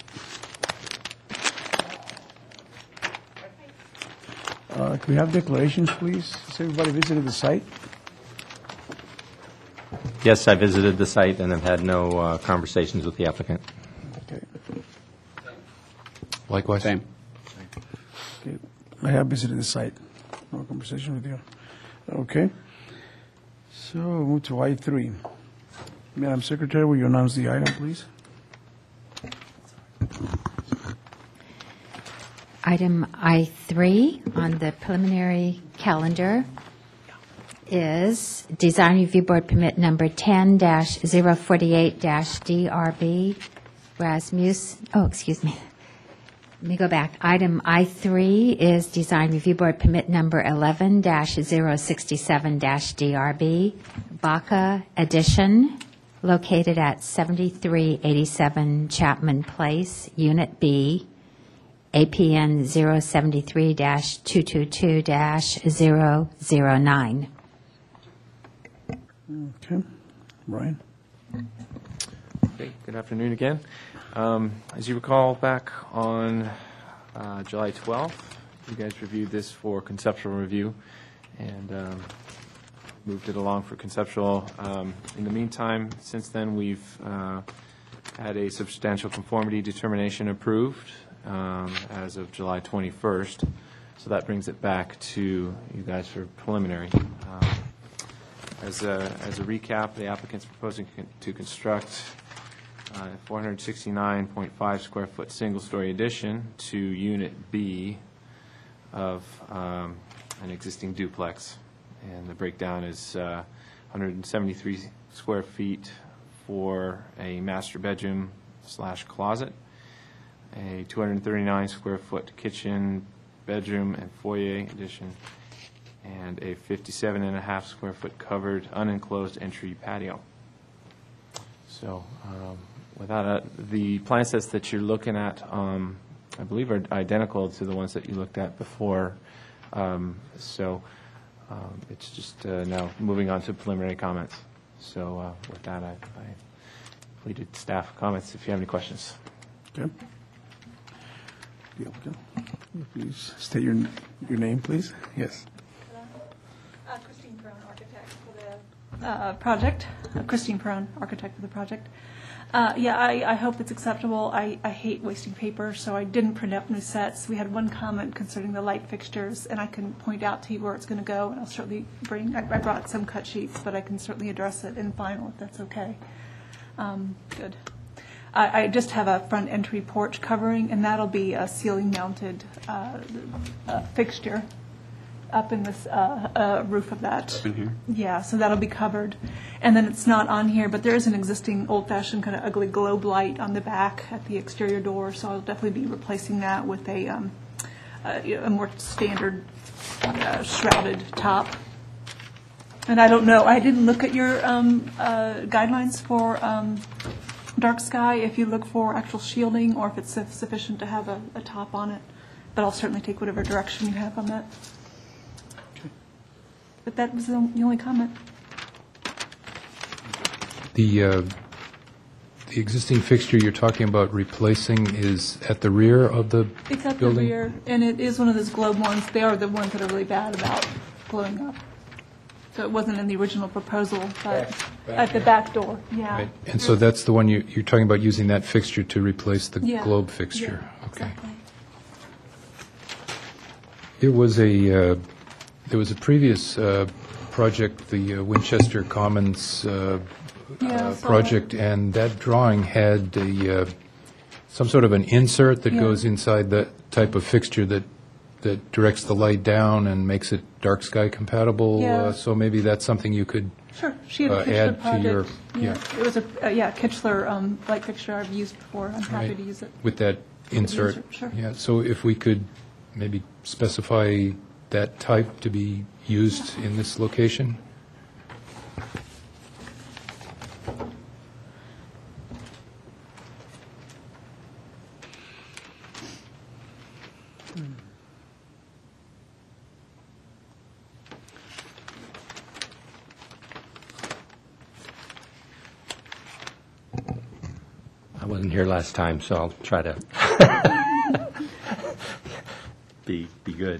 Can we have declarations, please? Has everybody visited the site? Yes, I visited the site and have had no conversations with the applicant. Okay. Likewise. Same. Okay. I have visited the site. No conversation with you. Okay. So we'll move to I3. Madam Secretary, will you announce the item, please? Item I3 on the preliminary calendar is Design Review Board Permit Number 10-048-DRB, Rasmussen. Let me go back. Item I3 is Design Review Board Permit Number 11-067-DRB, Baca Addition, located at 7387 Chapman Place, Unit B, APN 073-222-009. Okay. Brian? Okay, good afternoon again. As you recall, back on July 12th, you guys reviewed this for conceptual review and moved it along for conceptual. In the meantime, since then, we've had a substantial conformity determination approved as of July 21st. So that brings it back to you guys for preliminary. As a recap, the applicant's proposing to construct a 469.5 square foot single-story addition to Unit B of an existing duplex. And the breakdown is 173 square feet for a master bedroom / closet, a 239 square foot kitchen, bedroom, and foyer addition, and a 57.5 square foot covered unenclosed entry patio. So the plan sets that you're looking at, I believe, are identical to the ones that you looked at before. It's just now moving on to preliminary comments. So with that, I completed staff comments. If you have any questions. Okay. Please state your name, please. Yes. Christine Perron, architect for the project. Christine Perron, architect for the project. I hope it's acceptable. I hate wasting paper, so I didn't print up new sets. We had one comment concerning the light fixtures, and I can point out to you where it's going to go, and I'll certainly I brought some cut sheets, but I can certainly address it in final if that's okay. Good. I just have a front entry porch covering, and that'll be a ceiling-mounted fixture up in this roof of that. In here? Yeah, so that'll be covered. And then it's not on here, but there is an existing old-fashioned kind of ugly globe light on the back at the exterior door, so I'll definitely be replacing that with a more standard shrouded top. And I don't know, I didn't look at your guidelines for dark sky, if you look for actual shielding or if it's sufficient to have a top on it. But I'll certainly take whatever direction you have on that. Okay. But that was the only comment. The existing fixture you're talking about replacing is at the rear of the It's at the building? rear, and it is one of those globe ones. They are the ones that are really bad about glowing up. So it wasn't in the original proposal, but at the back door, yeah. Right. And so that's the one you're talking about, using that fixture to replace the Yeah. globe fixture? Yeah, Okay. exactly. There was a previous project, the Winchester Commons project, and that drawing had some sort of an insert that goes inside that type of fixture that directs the light down and makes it dark sky compatible. Yeah. So maybe that's something you could Sure, she had a Kichler add to your project. It was a Kichler light fixture I've used before. I'm happy Right. to use it. with that insert. Sure. Yeah. So if we could maybe specify that type to be used in this location. I wasn't here last time, so I'll try to be good.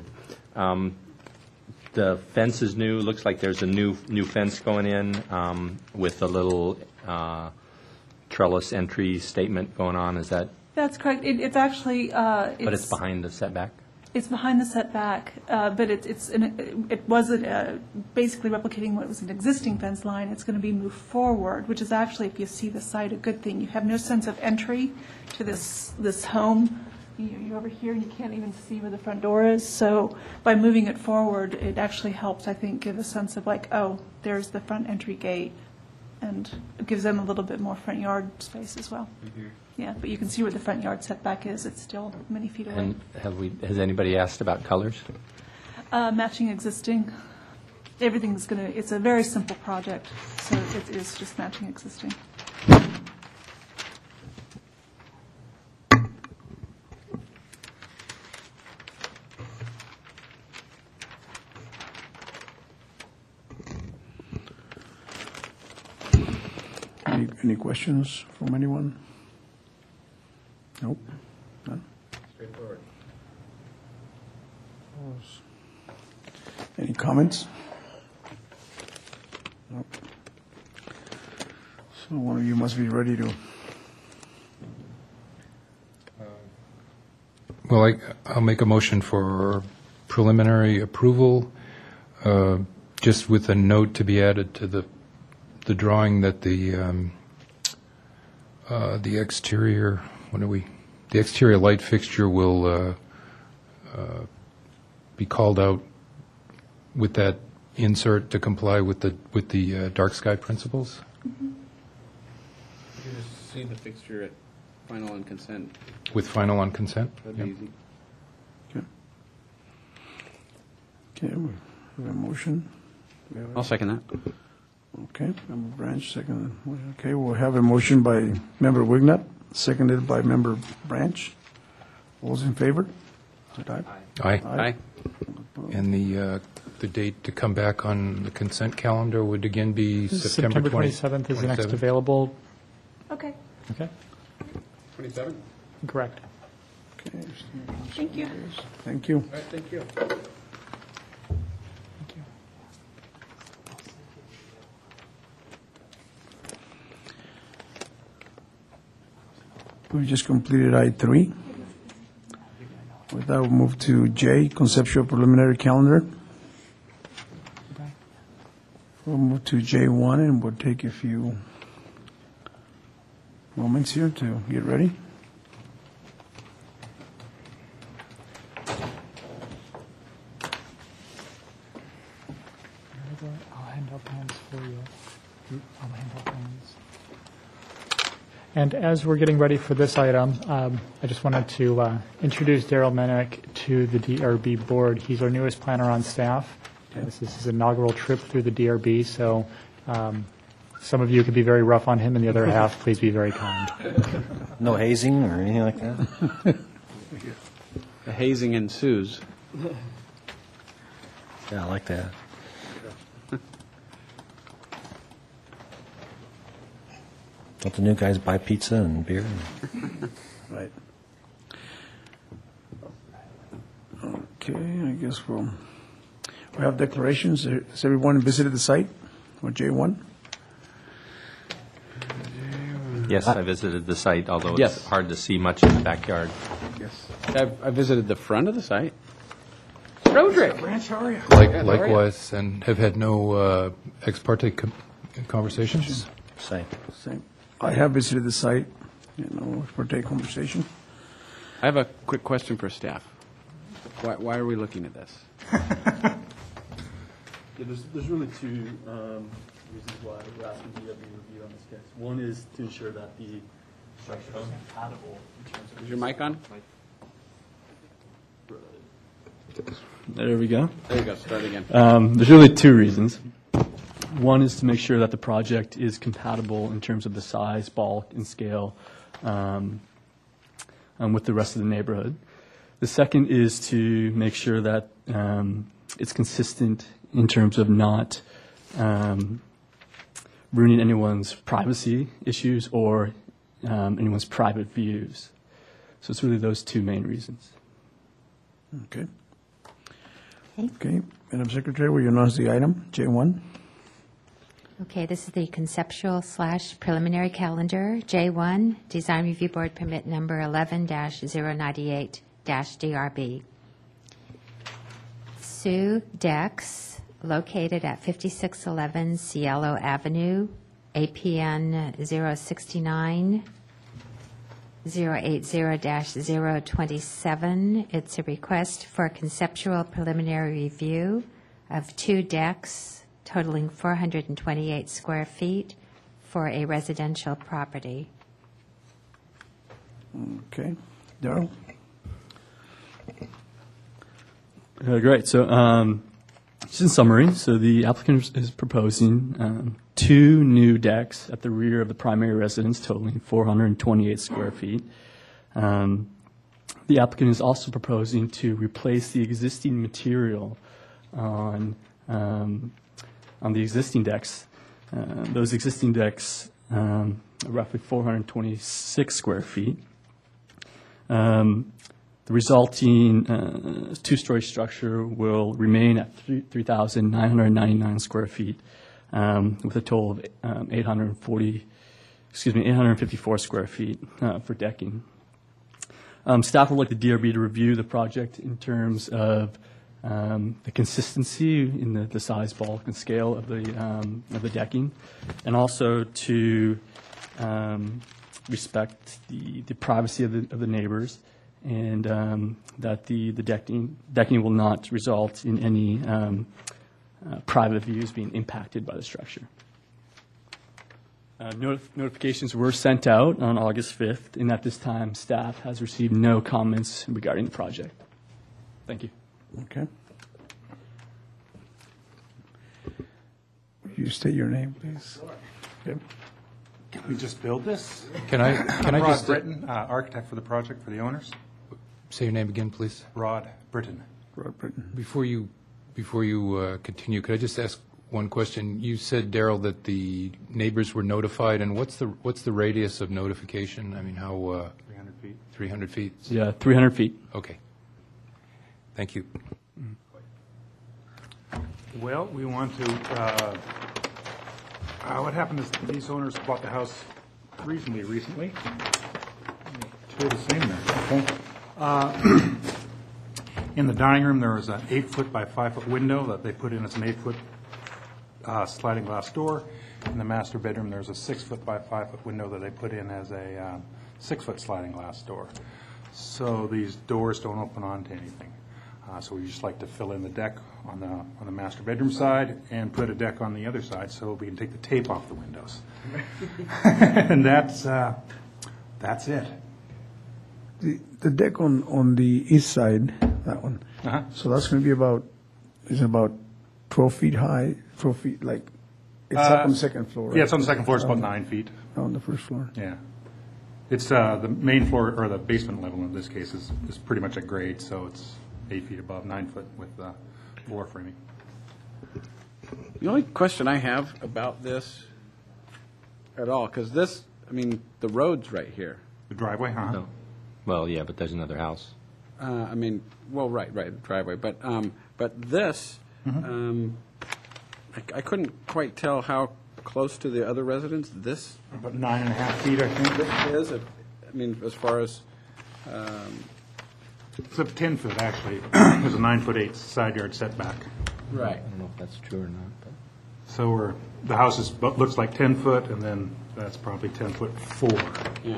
The fence is new. Looks like there's a new fence going in with a little trellis entry statement going on. Is that? That's correct. It's actually. But it's behind the setback. It's behind the setback, but it wasn't basically replicating what was an existing fence line. It's going to be moved forward, which is actually, if you see the site, a good thing. You have no sense of entry to this home. You're over here, and you can't even see where the front door is. So by moving it forward, it actually helps, I think, give a sense of like, oh, there's the front entry gate, and it gives them a little bit more front yard space as well. Mm-hmm. Yeah, but you can see where the front yard setback is. It's still many feet away. And has anybody asked about colors? Matching existing. Everything's going to, it's a very simple project, so it is just matching existing. Any questions from anyone? Nope. None? Straightforward. Any comments? Nope. So one of you must be ready to. Well, I'll make a motion for preliminary approval, just with a note to be added to the drawing that the exterior, the exterior light fixture will be called out with that insert to comply with the dark sky principles. You just see the fixture at final on consent. With final on consent? That'd be easy. Okay, we have a motion. I'll second that. Okay, Member Branch, second. Okay, we'll have a motion by Member Wignut, seconded by Member Branch. All those in favor? Aye. Aye. Aye. And the date to come back on the consent calendar would again be September 27th is the next available. Okay. Okay, 27? correct. Okay. Thank you. Thank you. All right, thank you. We just completed I3. With that, we'll move to J, conceptual preliminary calendar. We'll move to J1, and we'll take a few moments here to get ready. I'll hand out plans for you. I'll hand out plans. And as we're getting ready for this item, I just wanted to introduce Daryl Menick to the DRB board. He's our newest planner on staff. This is his inaugural trip through the DRB, so some of you could be very rough on him, and the other half, please be very kind. No hazing or anything like that? The hazing ensues. Yeah, I like that. Let the new guys buy pizza and beer. Right. Okay, I guess we have declarations. Has everyone visited the site on J1? Yes, I visited the site, although Yes. it's hard to see much in the backyard. Yes. I visited the front of the site. Roderick. Branch, how are you? Likewise, and have had no ex parte conversations? Same. Same. I have visited the site, for take conversation. I have a quick question for staff. Why are we looking at this? There's really two reasons why we're asking DW review on this case. One is to ensure that the structure is compatible in terms of... Is your mic on? There we go. There you go, start again. There's really two reasons. One is to make sure that the project is compatible in terms of the size, bulk, and scale with the rest of the neighborhood. The second is to make sure that it's consistent in terms of not ruining anyone's privacy issues or anyone's private views. So it's really those two main reasons. Okay. Okay. Madam Secretary, will you announce the item, J1? Okay, this is the conceptual/preliminary calendar, J1, Design Review Board Permit Number 11-098-DRB. Sioux Decks, located at 5611 Cielo Avenue, APN 069-080-027. It's a request for a conceptual preliminary review of 2 decks totaling 428 square feet for a residential property. Okay. Darrell? Great. So just in summary, so the applicant is proposing 2 new decks at the rear of the primary residence totaling 428 square feet. The applicant is also proposing to replace the existing material on the existing decks. Those existing decks are roughly 426 square feet. The resulting 2-story structure will remain at 3,999 square feet, with a total of 854 square feet for decking. Staff would like the DRB to review the project in terms of the consistency in the size, bulk, and scale of the decking, and also to respect the privacy of the neighbors, and that the decking will not result in any private views being impacted by the structure. Notifications were sent out on August 5th, and at this time, staff has received no comments regarding the project. Thank you. Okay. Will you state your name, please? Okay. Can we just build this? Can I Rod just Britton, architect for the project for the owners. say your name again, please? Rod Britton. Rod Britton. Before you continue, could I just ask one question? You said, Darrell, that the neighbors were notified, and what's the radius of notification? I mean, how? 300 feet. 300 feet? Yeah, 300 feet. Okay. Thank you. Well, we want to, what happened is these owners bought the house reasonably recently. Two of the same there. Okay. In the dining room, there was an 8-foot by 5-foot window that they put in as an 8-foot sliding glass door. In the master bedroom, there's a 6-foot by 5-foot window that they put in as a 6-foot sliding glass door. So these doors don't open onto anything. So we just like to fill in the deck on the master bedroom side and put a deck on the other side so we can take the tape off the windows. And that's it. The deck on the east side, that one. Uh-huh. So that's going to be about 12 feet high, 12 feet, like, it's up on the second floor, right? Yeah, it's on the second floor. It's about 9 feet. On the first floor. Yeah. It's the main floor, or the basement level in this case, is pretty much at grade, so it's 8 feet above, 9 foot with floor framing. The only question I have about this at all, because this, I mean, the road's right here. The driveway, huh? No. Well, yeah, but there's another house. I mean, well, right, driveway. But this, I couldn't quite tell how close to the other residence this. About 9.5 feet, I think. This is. I mean, as far as. It's up 10 foot, actually. There's a 9'8" side yard setback. Right. I don't know if that's true or not. But. So the house looks like 10 foot, and then that's probably 10'4". Yeah.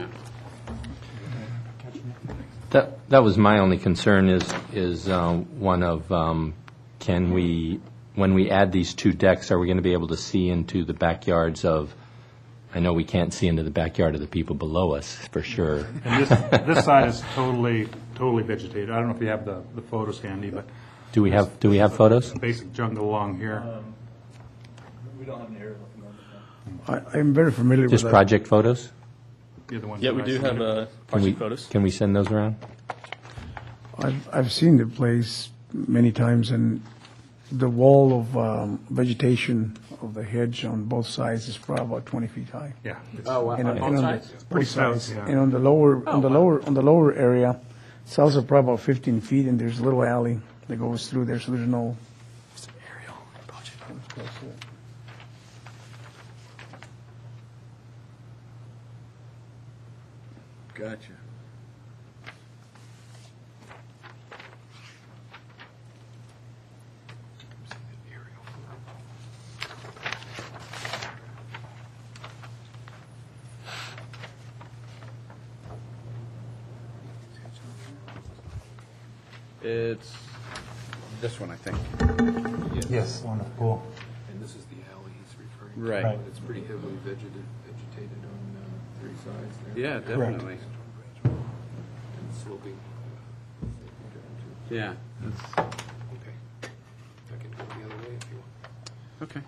That was my only concern is one of can we, when we add these 2 decks, are we going to be able to see into the backyards of, I know we can't see into the backyard of the people below us, for sure. And this side is totally vegetated. I don't know if you have the photos handy, but. Do we have photos? Basic jungle along here. We don't have an aerial. I'm very familiar with that. Just project photos? The other ones Yeah, that we I do have submitted. project photos. Can we send those around? I've seen the place many times, and the wall of vegetation of the hedge on both sides is probably about 20 feet high. Yeah. Oh, wow. And On on both the- sides? Pretty both close, sides. yeah. And on the lower area, cells are probably about 15 feet, and there's a little alley that goes through there, so there's no. Gotcha. It's this one, I think. Yes, on the pool. And this is the alley he's referring to. Right. Right. It's pretty heavily vegetated on three sides there. Yeah, definitely. And sloping. Yeah. Okay. I can go the other way if you want. Okay.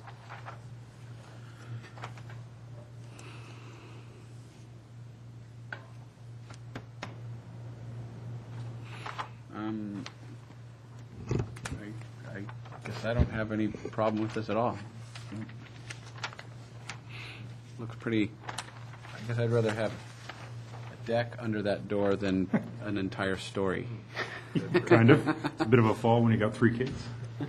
I guess I don't have any problem with this at all. Looks pretty, I guess I'd rather have a deck under that door than an entire story. Kind of. It's a bit of a fall when you got 3 kids.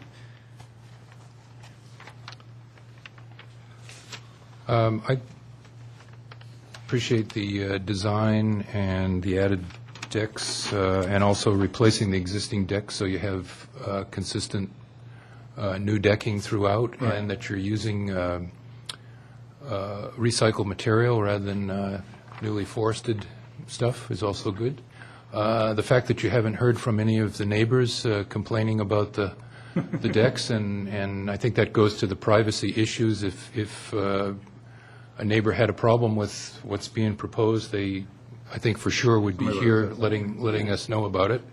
I appreciate the design and the added decks, and also replacing the existing decks so you have consistent new decking throughout, and that you're using recycled material rather than newly forested stuff is also good. The fact that you haven't heard from any of the neighbors complaining about the decks, and I think that goes to the privacy issues. If a neighbor had a problem with what's being proposed, they, I think for sure would be here letting us know about it.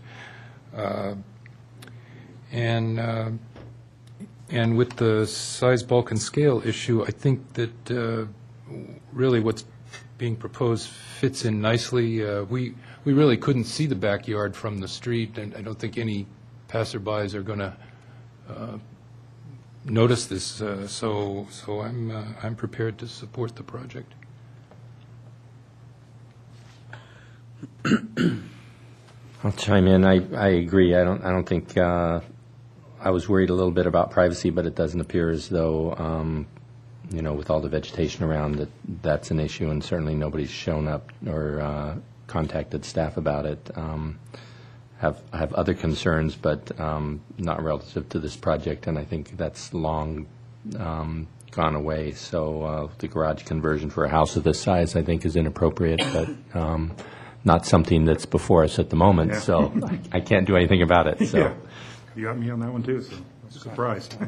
And with the size, bulk, and scale issue, I think that really what's being proposed fits in nicely. We really couldn't see the backyard from the street, and I don't think any passerbys are going to notice this. So I'm prepared to support the project. I'll chime in. I agree. I don't think I was worried a little bit about privacy, but it doesn't appear as though with all the vegetation around that's an issue, and certainly nobody's shown up or contacted staff about it. I have other concerns, but not relative to this project, and I think that's long gone away. So the garage conversion for a house of this size, I think, is inappropriate, but not something that's before us at the moment. Yeah. So I can't do anything about it. So. Yeah. You got me on that one, too, so I'm surprised.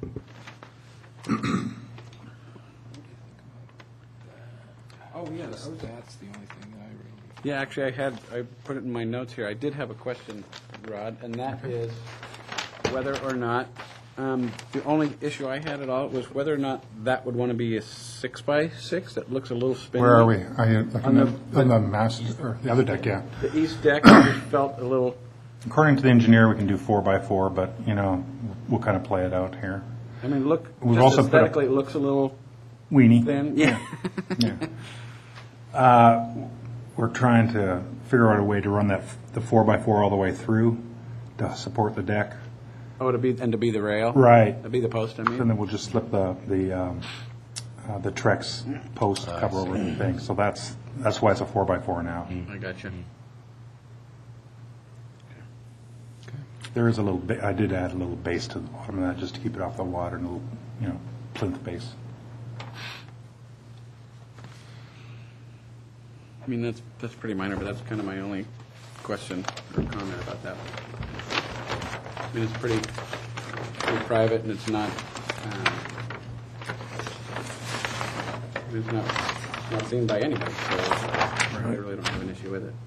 Oh, yeah. That's the only thing that I really... Yeah, actually, I put it in my notes here. I did have a question, Rod, and that is whether or not, the only issue I had at all was whether or not that would want to be a 6x6 that looks a little spindly. Where are we? Are you looking on the master, or the other deck, yeah. The east deck just felt a little... According to the engineer, we can do 4x4, but, we'll kind of play it out here. I mean, look, We've just also put a- aesthetically, it looks a little Weenie. thin. Yeah. Yeah. We're trying to figure out a way to run the 4x4 all the way through to support the deck. Oh, to be the rail? Right. To be the post, I mean? And then we'll just slip the Trex post cover over the thing. So that's why it's a 4x4 now. I got you. There is a little I did add a little base to the bottom of that just to keep it off the water, and a little, plinth base. I mean, that's pretty minor, but that's kind of my only question or comment about that. I mean, it's pretty private, and it's not seen by anybody, so I really don't have an issue with it.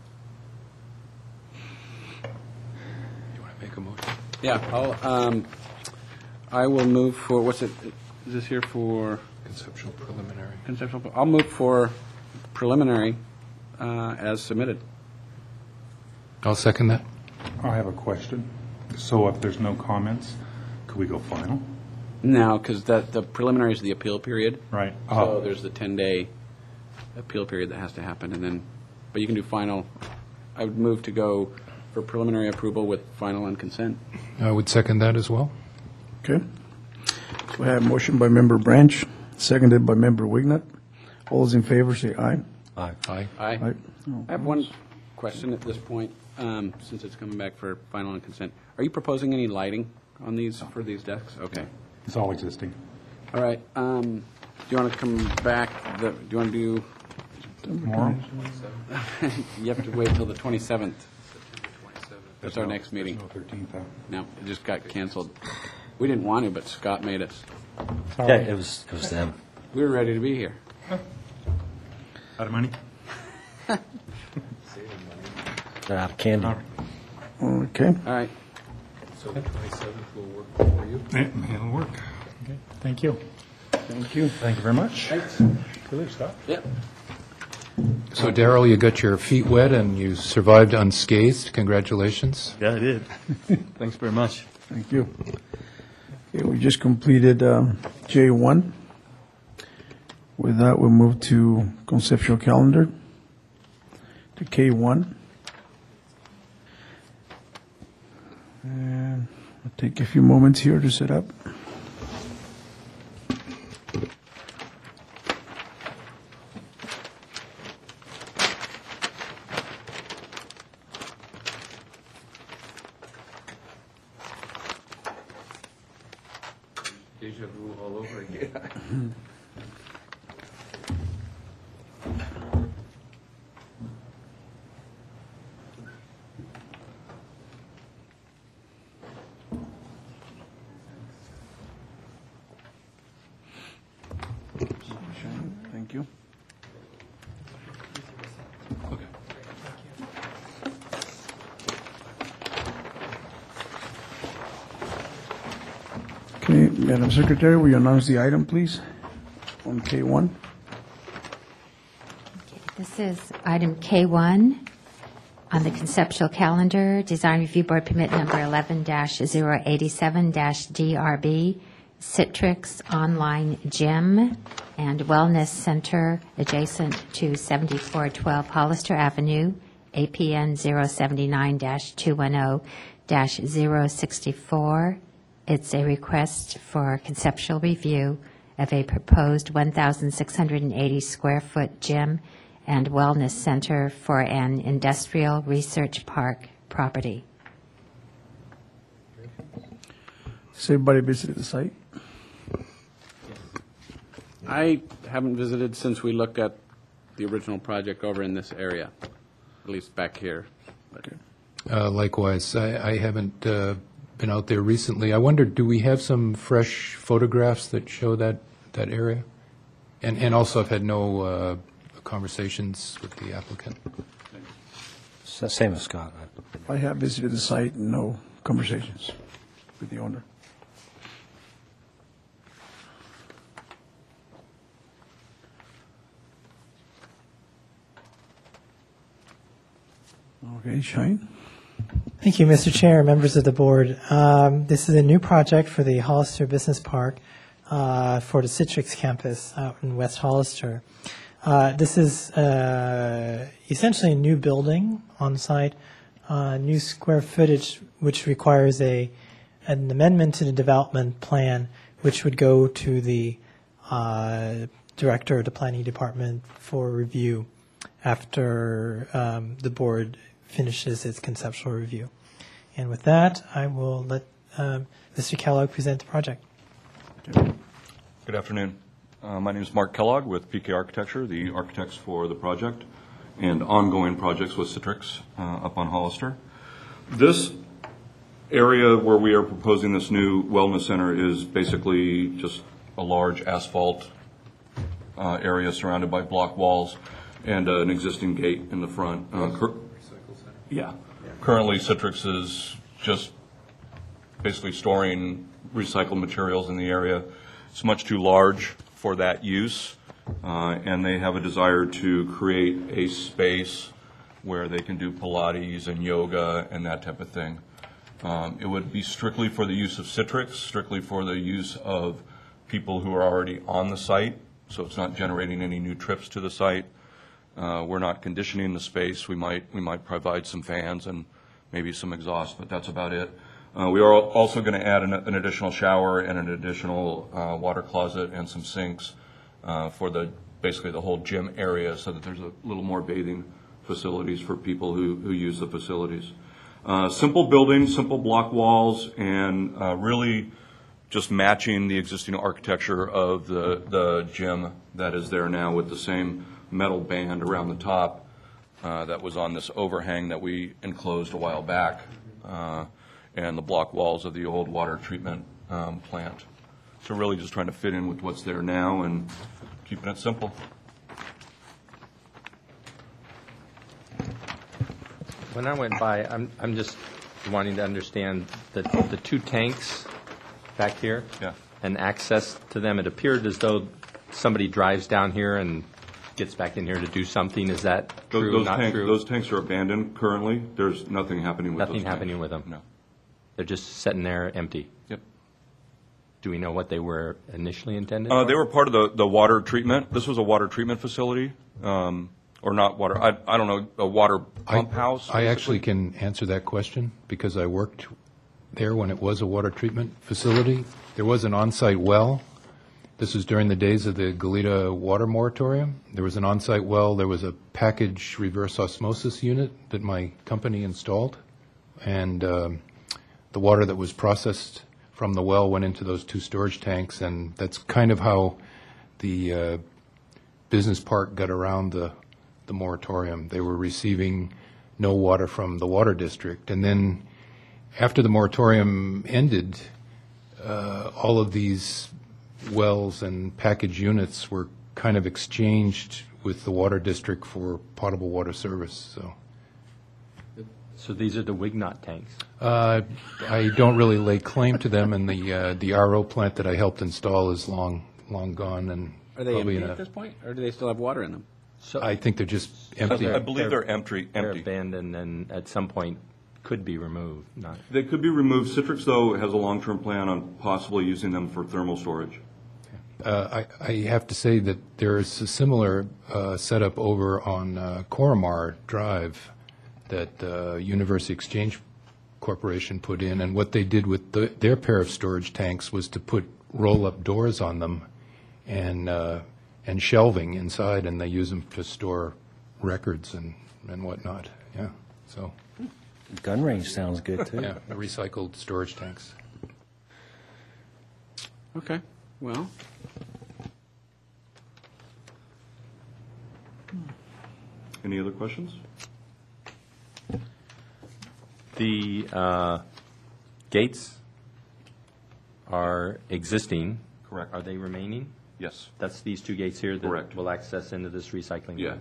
You want to make a motion? Yeah, I will move for, what's it, is this here for? Conceptual preliminary. Conceptual, I'll move for preliminary as submitted. I'll second that. I have a question. So if there's no comments, could we go final? No, because the preliminary is the appeal period. Right. So there's the 10-day appeal period that has to happen, and then, but you can do final. I would move to go for preliminary approval with final and consent. I would second that as well. Okay. So I have a motion by Member Branch, seconded by Member Wignut. All those in favor say aye. Aye. Aye. Aye. I have one question at this point, since it's coming back for final and consent. Are you proposing any lighting on these, for these decks? Okay. It's all existing. All right. Do you want to come back, do you want to do? Tomorrow? You have to wait till the 27th. That's our next meeting. There's no 13th. No, it just got canceled. We didn't want to, but Scott made us. Yeah, it was them. We were ready to be here. Out of money? They're out of candy. Okay. All right. So the 27th will work for you? It'll work. Okay, thank you. Thank you. Thank you very much. Thanks. Good stuff. Yep. So Darrell, you got your feet wet and you survived unscathed. Congratulations. Yeah, I did. Thanks very much. Thank you. Okay, we just completed J1. With that, we'll move to conceptual calendar, to K1. And I'll take a few moments here to set up. Deja vu all over again. Thank you. Okay, Madam Secretary, will you announce the item, please, on K1? This is item K1 on the conceptual calendar, Design Review Board Permit Number 11-087-DRB, Citrix Online Gym and Wellness Center adjacent to 7412 Hollister Avenue, APN 079-210-064. It's a request for conceptual review of a proposed 1,680 square foot gym and wellness center for an industrial research park property. Has everybody visited the site? I haven't visited since we looked at the original project over in this area, at least back here. But Likewise, I haven't been out there recently. I wondered, do we have some fresh photographs that show that area? And also, I've had no conversations with the applicant. Same as Scott. I have visited the site and no conversations with the owner. Okay, Shine. Thank you, Mr. Chair, members of the board. This is a new project for the Hollister Business Park for the Citrix campus out in West Hollister. This is essentially a new building on site, new square footage, which requires an amendment to the development plan, which would go to the director of the planning department for review after the board finishes its conceptual review. And with that, I will let Mr. Kellogg present the project. Good afternoon. My name is Mark Kellogg with PK Architecture, the architects for the project and ongoing projects with Citrix up on Hollister. This area where we are proposing this new wellness center is basically just a large asphalt area surrounded by block walls and an existing gate in the front. Yeah. Currently, Citrix is just basically storing recycled materials in the area. It's much too large for that use, and they have a desire to create a space where they can do Pilates and yoga and that type of thing. It would be strictly for the use of Citrix, strictly for the use of people who are already on the site, so it's not generating any new trips to the site. We're not conditioning the space. We might provide some fans and maybe some exhaust, but that's about it. We are also going to add an additional shower and an additional water closet and some sinks for basically the whole gym area, so that there's a little more bathing facilities for people who use the facilities. Simple building, simple block walls, and really just matching the existing architecture of the gym that is there now, with the same metal band around the top that was on this overhang that we enclosed a while back, and the block walls of the old water treatment plant. So really just trying to fit in with what's there now and keeping it simple. When I went by, I'm just wanting to understand the two tanks back here, yeah, and access to them. It appeared as though somebody drives down here and gets back in here to do something. Is that true? Not true? Those tanks are abandoned currently. There's nothing happening with Nothing those happening tanks. with them? No. They're just sitting there empty? Yep. Do we know what they were initially intended They were part of the water treatment. This was a water treatment facility, or not water, I don't know, a water pump house? I actually can answer that question because I worked there when it was a water treatment facility. There was an on-site well. This was during the days of the Goleta water moratorium. There was an on-site well. There was a package reverse osmosis unit that my company installed, and the water that was processed from the well went into those two storage tanks, and that's kind of how the business park got around the moratorium. They were receiving no water from the water district, and then after the moratorium ended, all of these wells and package units were kind of exchanged with the water district for potable water service. So these are the Wignot tanks? I don't really lay claim to them, and the RO plant that I helped install is long gone. And are they probably empty at this point, or do they still have water in them? So I think they're just empty. I believe they're empty. They're abandoned and at some point could be removed. They could be removed. Citrix, though, has a long-term plan on possibly using them for thermal storage. I have to say that there is a similar setup over on Coromar Drive that University Exchange Corporation put in, and what they did with their pair of storage tanks was to put roll-up doors on them and shelving inside, and they use them to store records and whatnot. Yeah, so. Gun range sounds good, too. Yeah, recycled storage tanks. Okay, well. Any other questions? The gates are existing. Correct. Are they remaining? Yes. That's these two gates here that Correct. will access into this recycling? Yeah. plant?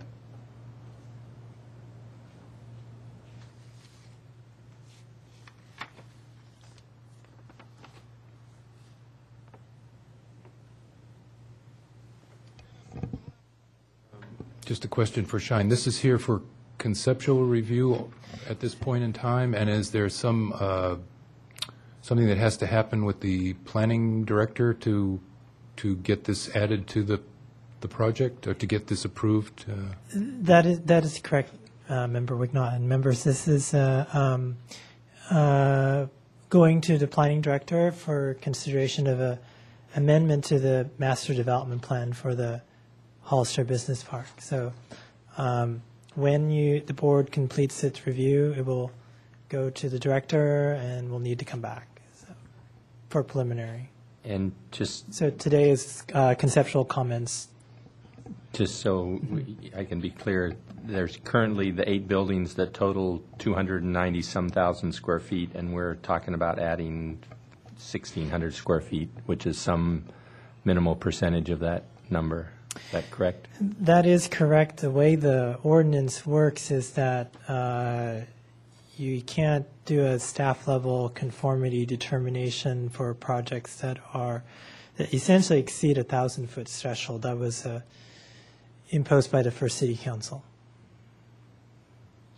Just a question for Shine. This is here for conceptual review at this point in time, and is there something that has to happen with the planning director to get this added to the project, or to get this approved? That is correct, Member Wignot and members. This is going to the planning director for consideration of a amendment to the master development plan for the Hollister Business Park. So when the board completes its review, it will go to the director and will need to come back for preliminary. And so today is conceptual comments. Just so I can be clear, there's currently the 8 buildings that total 290-some thousand square feet, and we're talking about adding 1,600 square feet, which is some minimal percentage of that number. Is that correct? That is correct. The way the ordinance works is that you can't do a staff-level conformity determination for projects that essentially exceed 1,000-foot threshold. That was imposed by the First City Council.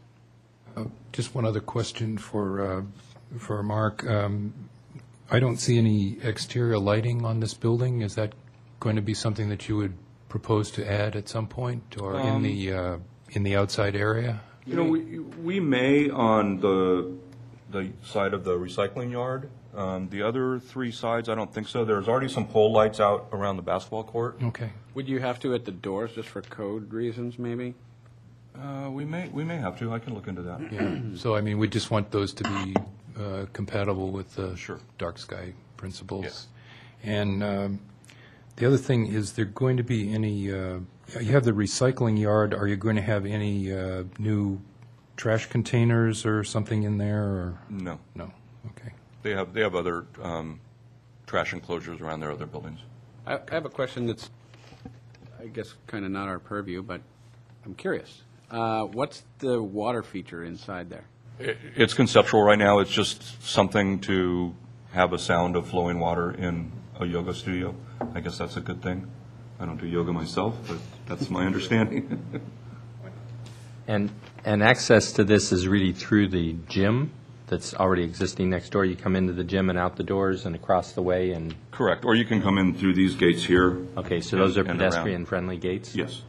Just one other question for Mark. I don't see any exterior lighting on this building. Is that going to be something that you would propose to add at some point, or in the outside area? You know, we may on the side of the recycling yard. The other three sides, I don't think so. There's already some pole lights out around the basketball court. Okay. Would you have to at the doors just for code reasons, maybe? We may have to. I can look into that. Yeah. So, I mean, we just want those to be compatible with the dark sky principles. Yes. And the other thing is, there going to be any? You have the recycling yard. Are you going to have any new trash containers or something in there? Or? No. No. Okay. They have other trash enclosures around their other buildings. I have a question that's, I guess, kind of not our purview, but I'm curious. What's the water feature inside there? It's conceptual right now. It's just something to have a sound of flowing water in a yoga studio. I guess that's a good thing. I don't do yoga myself, but that's my understanding. And access to this is really through the gym that's already existing next door. You come into the gym and out the doors and across the way and... Correct. Or you can come in through these gates here. Okay, so those are pedestrian-friendly gates? Yes.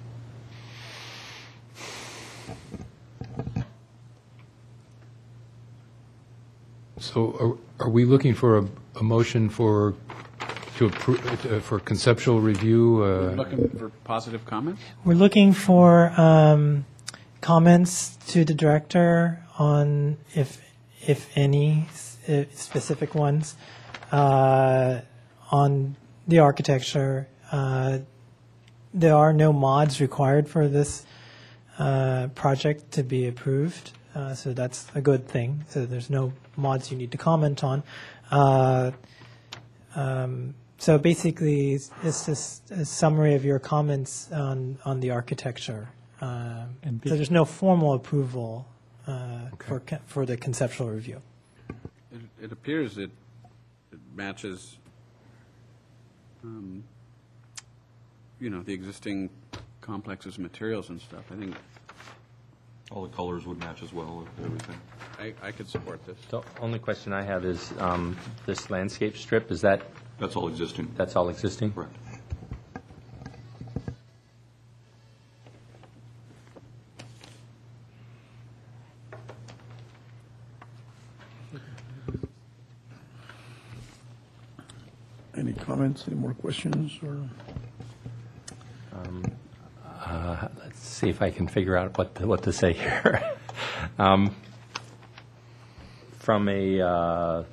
So are we looking for a motion for conceptual review? Looking for positive comments? We're looking for comments to the director on, if any, specific ones, on the architecture. There are no mods required for this project to be approved, so that's a good thing. So there's no mods you need to comment on. So basically, it's just a summary of your comments on the architecture. So there's no formal approval for the conceptual review. It appears it matches, the existing complex's materials and stuff. I think all the colors would match as well with everything. I could support this. The only question I have is this landscape strip, is that? That's all existing. That's all existing? Correct. Any comments, any more questions, or? Let's see if I can figure out what to say here. From a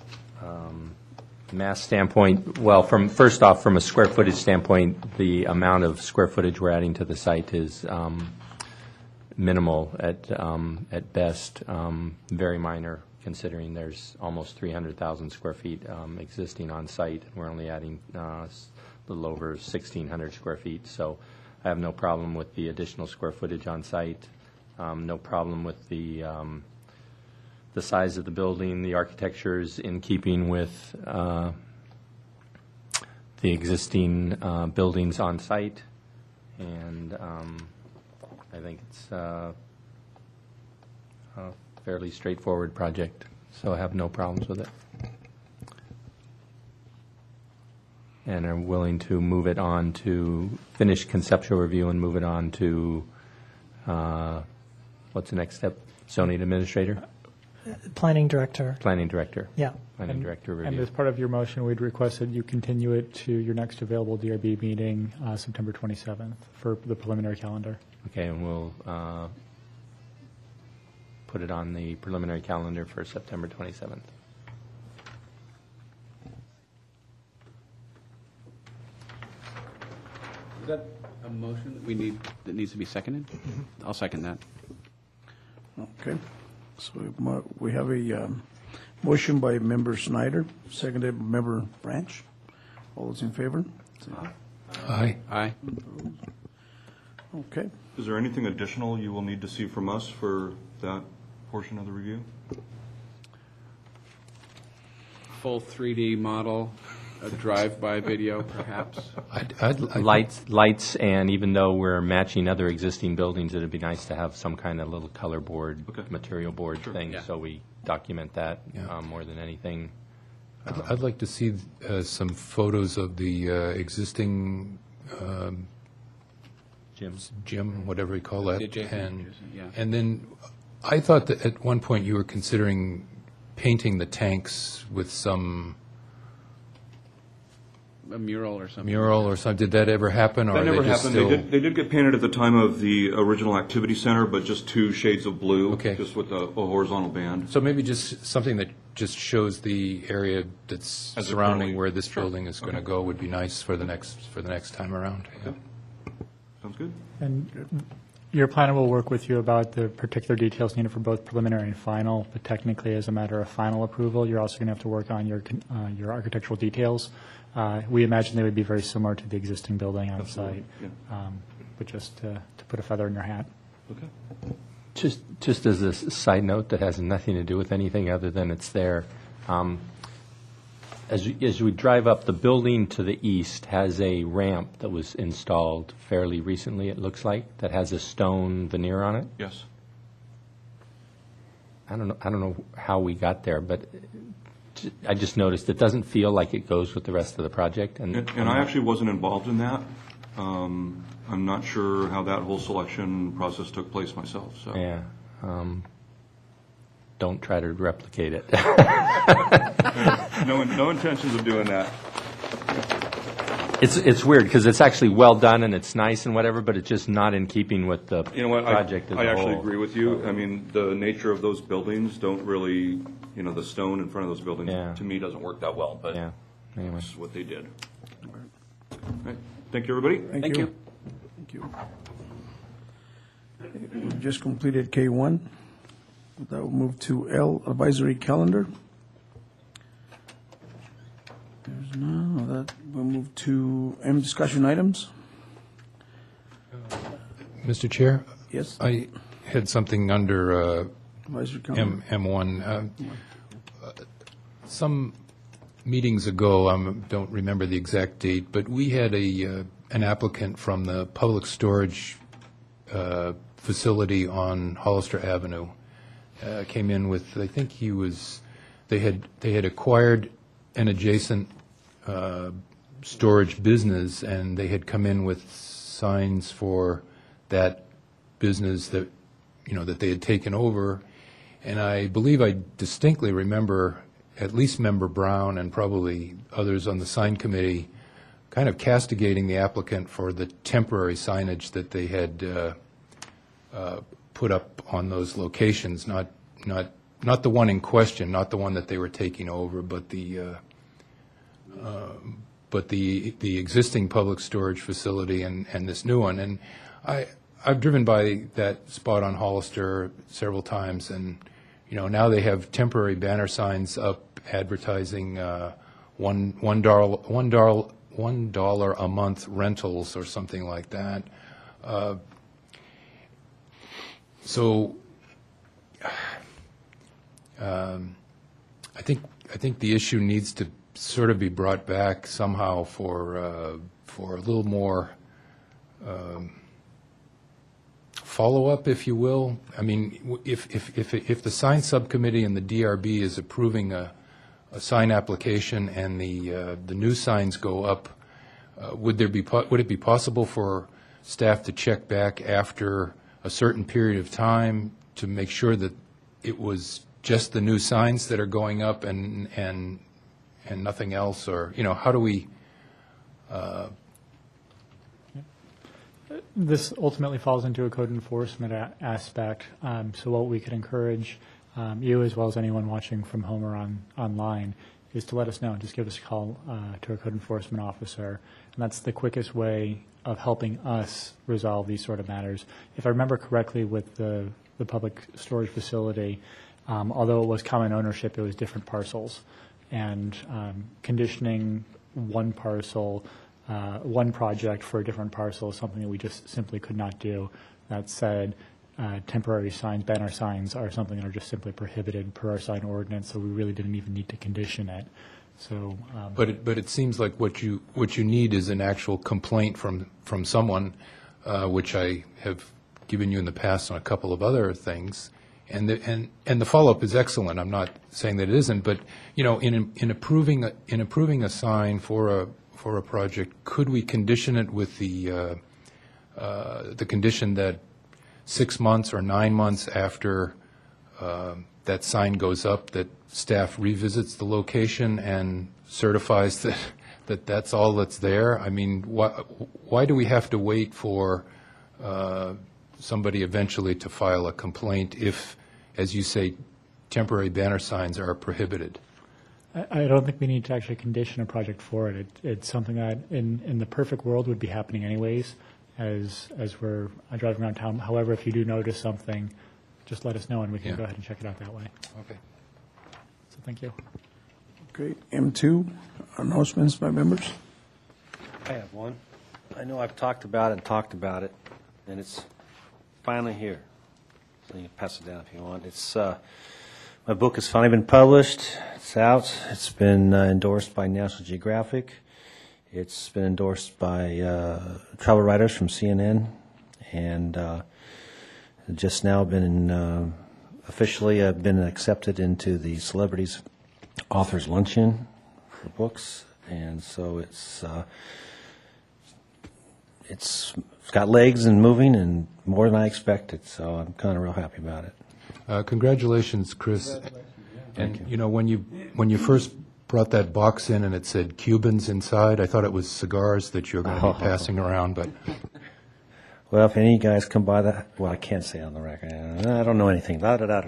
mass standpoint, well, first off, from a square footage standpoint, the amount of square footage we're adding to the site is minimal at best, very minor, considering there's almost 300,000 square feet existing on site. We're only adding a little over 1,600 square feet, so I have no problem with the additional square footage on site, no problem with the size of the building. The architecture is in keeping with the existing buildings on site, and I think it's a fairly straightforward project, so I have no problems with it. And I'm willing to move it on to finish conceptual review and move it on to, what's the next step? Zoning administrator? Planning director. Planning director. Yeah. Planning director review. And as part of your motion, we'd request that you continue it to your next available DRB meeting, September 27th, for the preliminary calendar. Okay, and we'll put it on the preliminary calendar for September 27th. Is that a motion that needs to be seconded? I'll second that. Okay. So we have a motion by Member Snyder, seconded by Member Branch. All those in favor? Aye. Aye. Okay. Is there anything additional you will need to see from us for that portion of the review? Full 3D model a drive-by video, perhaps? Lights, and even though we're matching other existing buildings, it'd be nice to have some kind of little color board, material board thing, Yeah. so we document that more than anything. I'd like to see some photos of the existing gym, whatever you call that. The adjacent, yeah. And then I thought that at one point you were considering painting the tanks with some A mural or something. Did that ever happen? Or That are never they just happened. still? They did get painted at the time of the original activity center, but just 2 shades of blue, Okay. just with a horizontal band. So maybe just something that just shows the area that's As it surrounding currently- where this Sure. building is going to Okay. go would be nice for the next time around. Yeah. Sounds good. And your planner will work with you about the particular details needed for both preliminary and final, but technically, as a matter of final approval, you're also going to have to work on your architectural details. We imagine they would be very similar to the existing building on site, but just to put a feather in your hat. Okay. Just as a side note that has nothing to do with anything other than it's there, as we drive up, the building to the east has a ramp that was installed fairly recently, it looks like, that has a stone veneer on it. Yes. I don't know how we got there, but I just noticed it doesn't feel like it goes with the rest of the project. And I actually wasn't involved in that. I'm not sure how that whole selection process took place myself, so. Yeah. Don't try to replicate it. No intentions of doing that. It's weird because it's actually well done and it's nice and whatever, but it's just not in keeping with the You know what, project as a I whole. actually agree with you. I mean, the nature of those buildings don't really, the stone in front of those buildings, to me, doesn't work that well, but Anyway. that's what they did. All right. Thank you, everybody. Thank you. Thank you. We've just completed K1. That will move to L, advisory calendar. There's none of that. We'll move to M, discussion items. Mr. Chair? Yes. I had something under Advisory calendar. M1. Some meetings ago, I don't remember the exact date, but we had an applicant from the public storage facility on Hollister Avenue. Came in with, I think they had acquired an adjacent storage business, and they had come in with signs for that business that they had taken over. And I believe I distinctly remember at least Member Brown and probably others on the sign committee kind of castigating the applicant for the temporary signage that they had put up on those locations, not the one in question, not the one that they were taking over, but the existing public storage facility and this new one. And I've driven by that spot on Hollister several times, and now they have temporary banner signs up advertising $1 a month rentals or something like that. So I think the issue needs to sort of be brought back somehow for a little more follow-up, if you will. I mean, if the sign subcommittee and the DRB is approving a sign application and the new signs go up, would it be possible for staff to check back after a certain period of time to make sure that it was just the new signs that are going up and nothing else? Or, how do we... This ultimately falls into a code enforcement aspect. So what we could encourage you, as well as anyone watching from home or online, is to let us know. Just give us a call to our code enforcement officer. And that's the quickest way of helping us resolve these sort of matters. If I remember correctly, with the public storage facility, although it was common ownership, it was different parcels. And conditioning one parcel, one project for a different parcel is something that we just simply could not do. That said, temporary signs, banner signs, are something that are just simply prohibited per our sign ordinance, so we really didn't even need to condition it. So, But it seems like what you need is an actual complaint from someone, which I have given you in the past on a couple of other things, and the follow-up is excellent. I'm not saying that it isn't, but in approving a sign for a project, could we condition it with the condition that 6 months or 9 months after that sign goes up, that staff revisits the location and certifies that that's all that's there? I mean, why do we have to wait for somebody eventually to file a complaint if, as you say, temporary banner signs are prohibited? I don't think we need to actually condition a project for it. It's something that in the perfect world would be happening anyways as we're driving around town. However, if you do notice something, just let us know and we can go ahead and check it out that way. Okay. So thank you. Okay, M2, announcements by members. I have one. I know I've talked about it, and it's finally here. So you can pass it down if you want. It's my book has finally been published. It's out. It's been endorsed by National Geographic. It's been endorsed by travel writers from CNN, and just now been officially been accepted into the Celebrities Authors Luncheon for books, and so it's got legs and moving and more than I expected. So I'm kind of real happy about it. Congratulations, Chris. And when you first brought that box in and it said Cubans inside, I thought it was cigars that you were going to be passing around, but. Well, if any guys come by that, well, I can't say on the record. I don't know anything.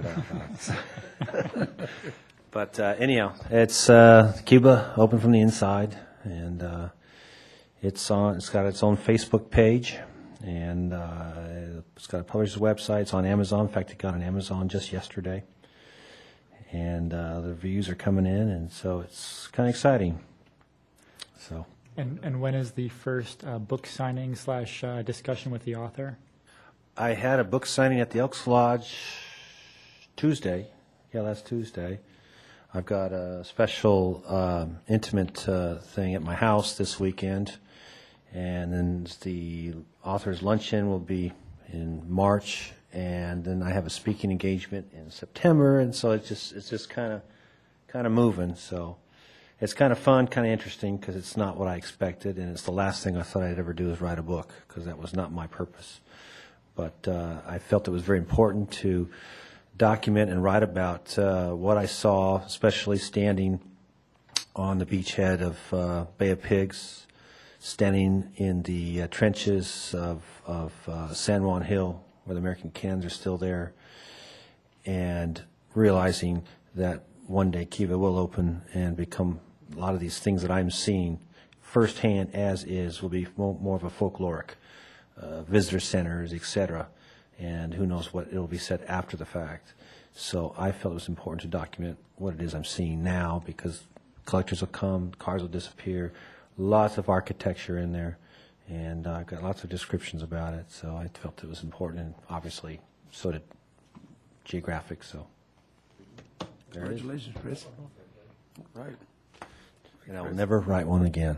But anyhow, it's Cuba open from the inside, and it's got its own Facebook page, and it's got a publisher's website. It's on Amazon. In fact, it got on Amazon just yesterday, and the reviews are coming in, and so it's kind of exciting. So. And when is the first book signing / discussion with the author? I had a book signing at the Elks Lodge Tuesday. Yeah, last Tuesday. I've got a special intimate thing at my house this weekend, and then the author's luncheon will be in March, and then I have a speaking engagement in September, and so it's just kind of moving. So. It's kind of fun, kind of interesting, because it's not what I expected, and it's the last thing I thought I'd ever do is write a book, because that was not my purpose. But I felt it was very important to document and write about what I saw, especially standing on the beachhead of Bay of Pigs, standing in the trenches of San Juan Hill, where the American cannons are still there, and realizing that one day Kiva will open and become a lot of these things that I'm seeing firsthand as is will be more of a folkloric, visitor centers, etc. And who knows what it'll be said after the fact. So I felt it was important to document what it is I'm seeing now, because collectors will come, cars will disappear, lots of architecture in there, and I've got lots of descriptions about it. So I felt it was important, and obviously so did Geographic. So. Congratulations, Chris. Right. And I will never write one again.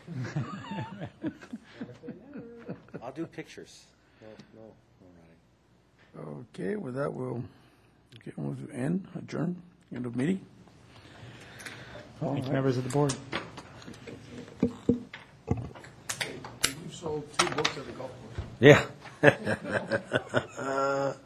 I'll do pictures. No writing. Okay, with that, we'll get on to adjourn, end of meeting. Thank you, members of the board. You sold 2 books at the golf course. Yeah.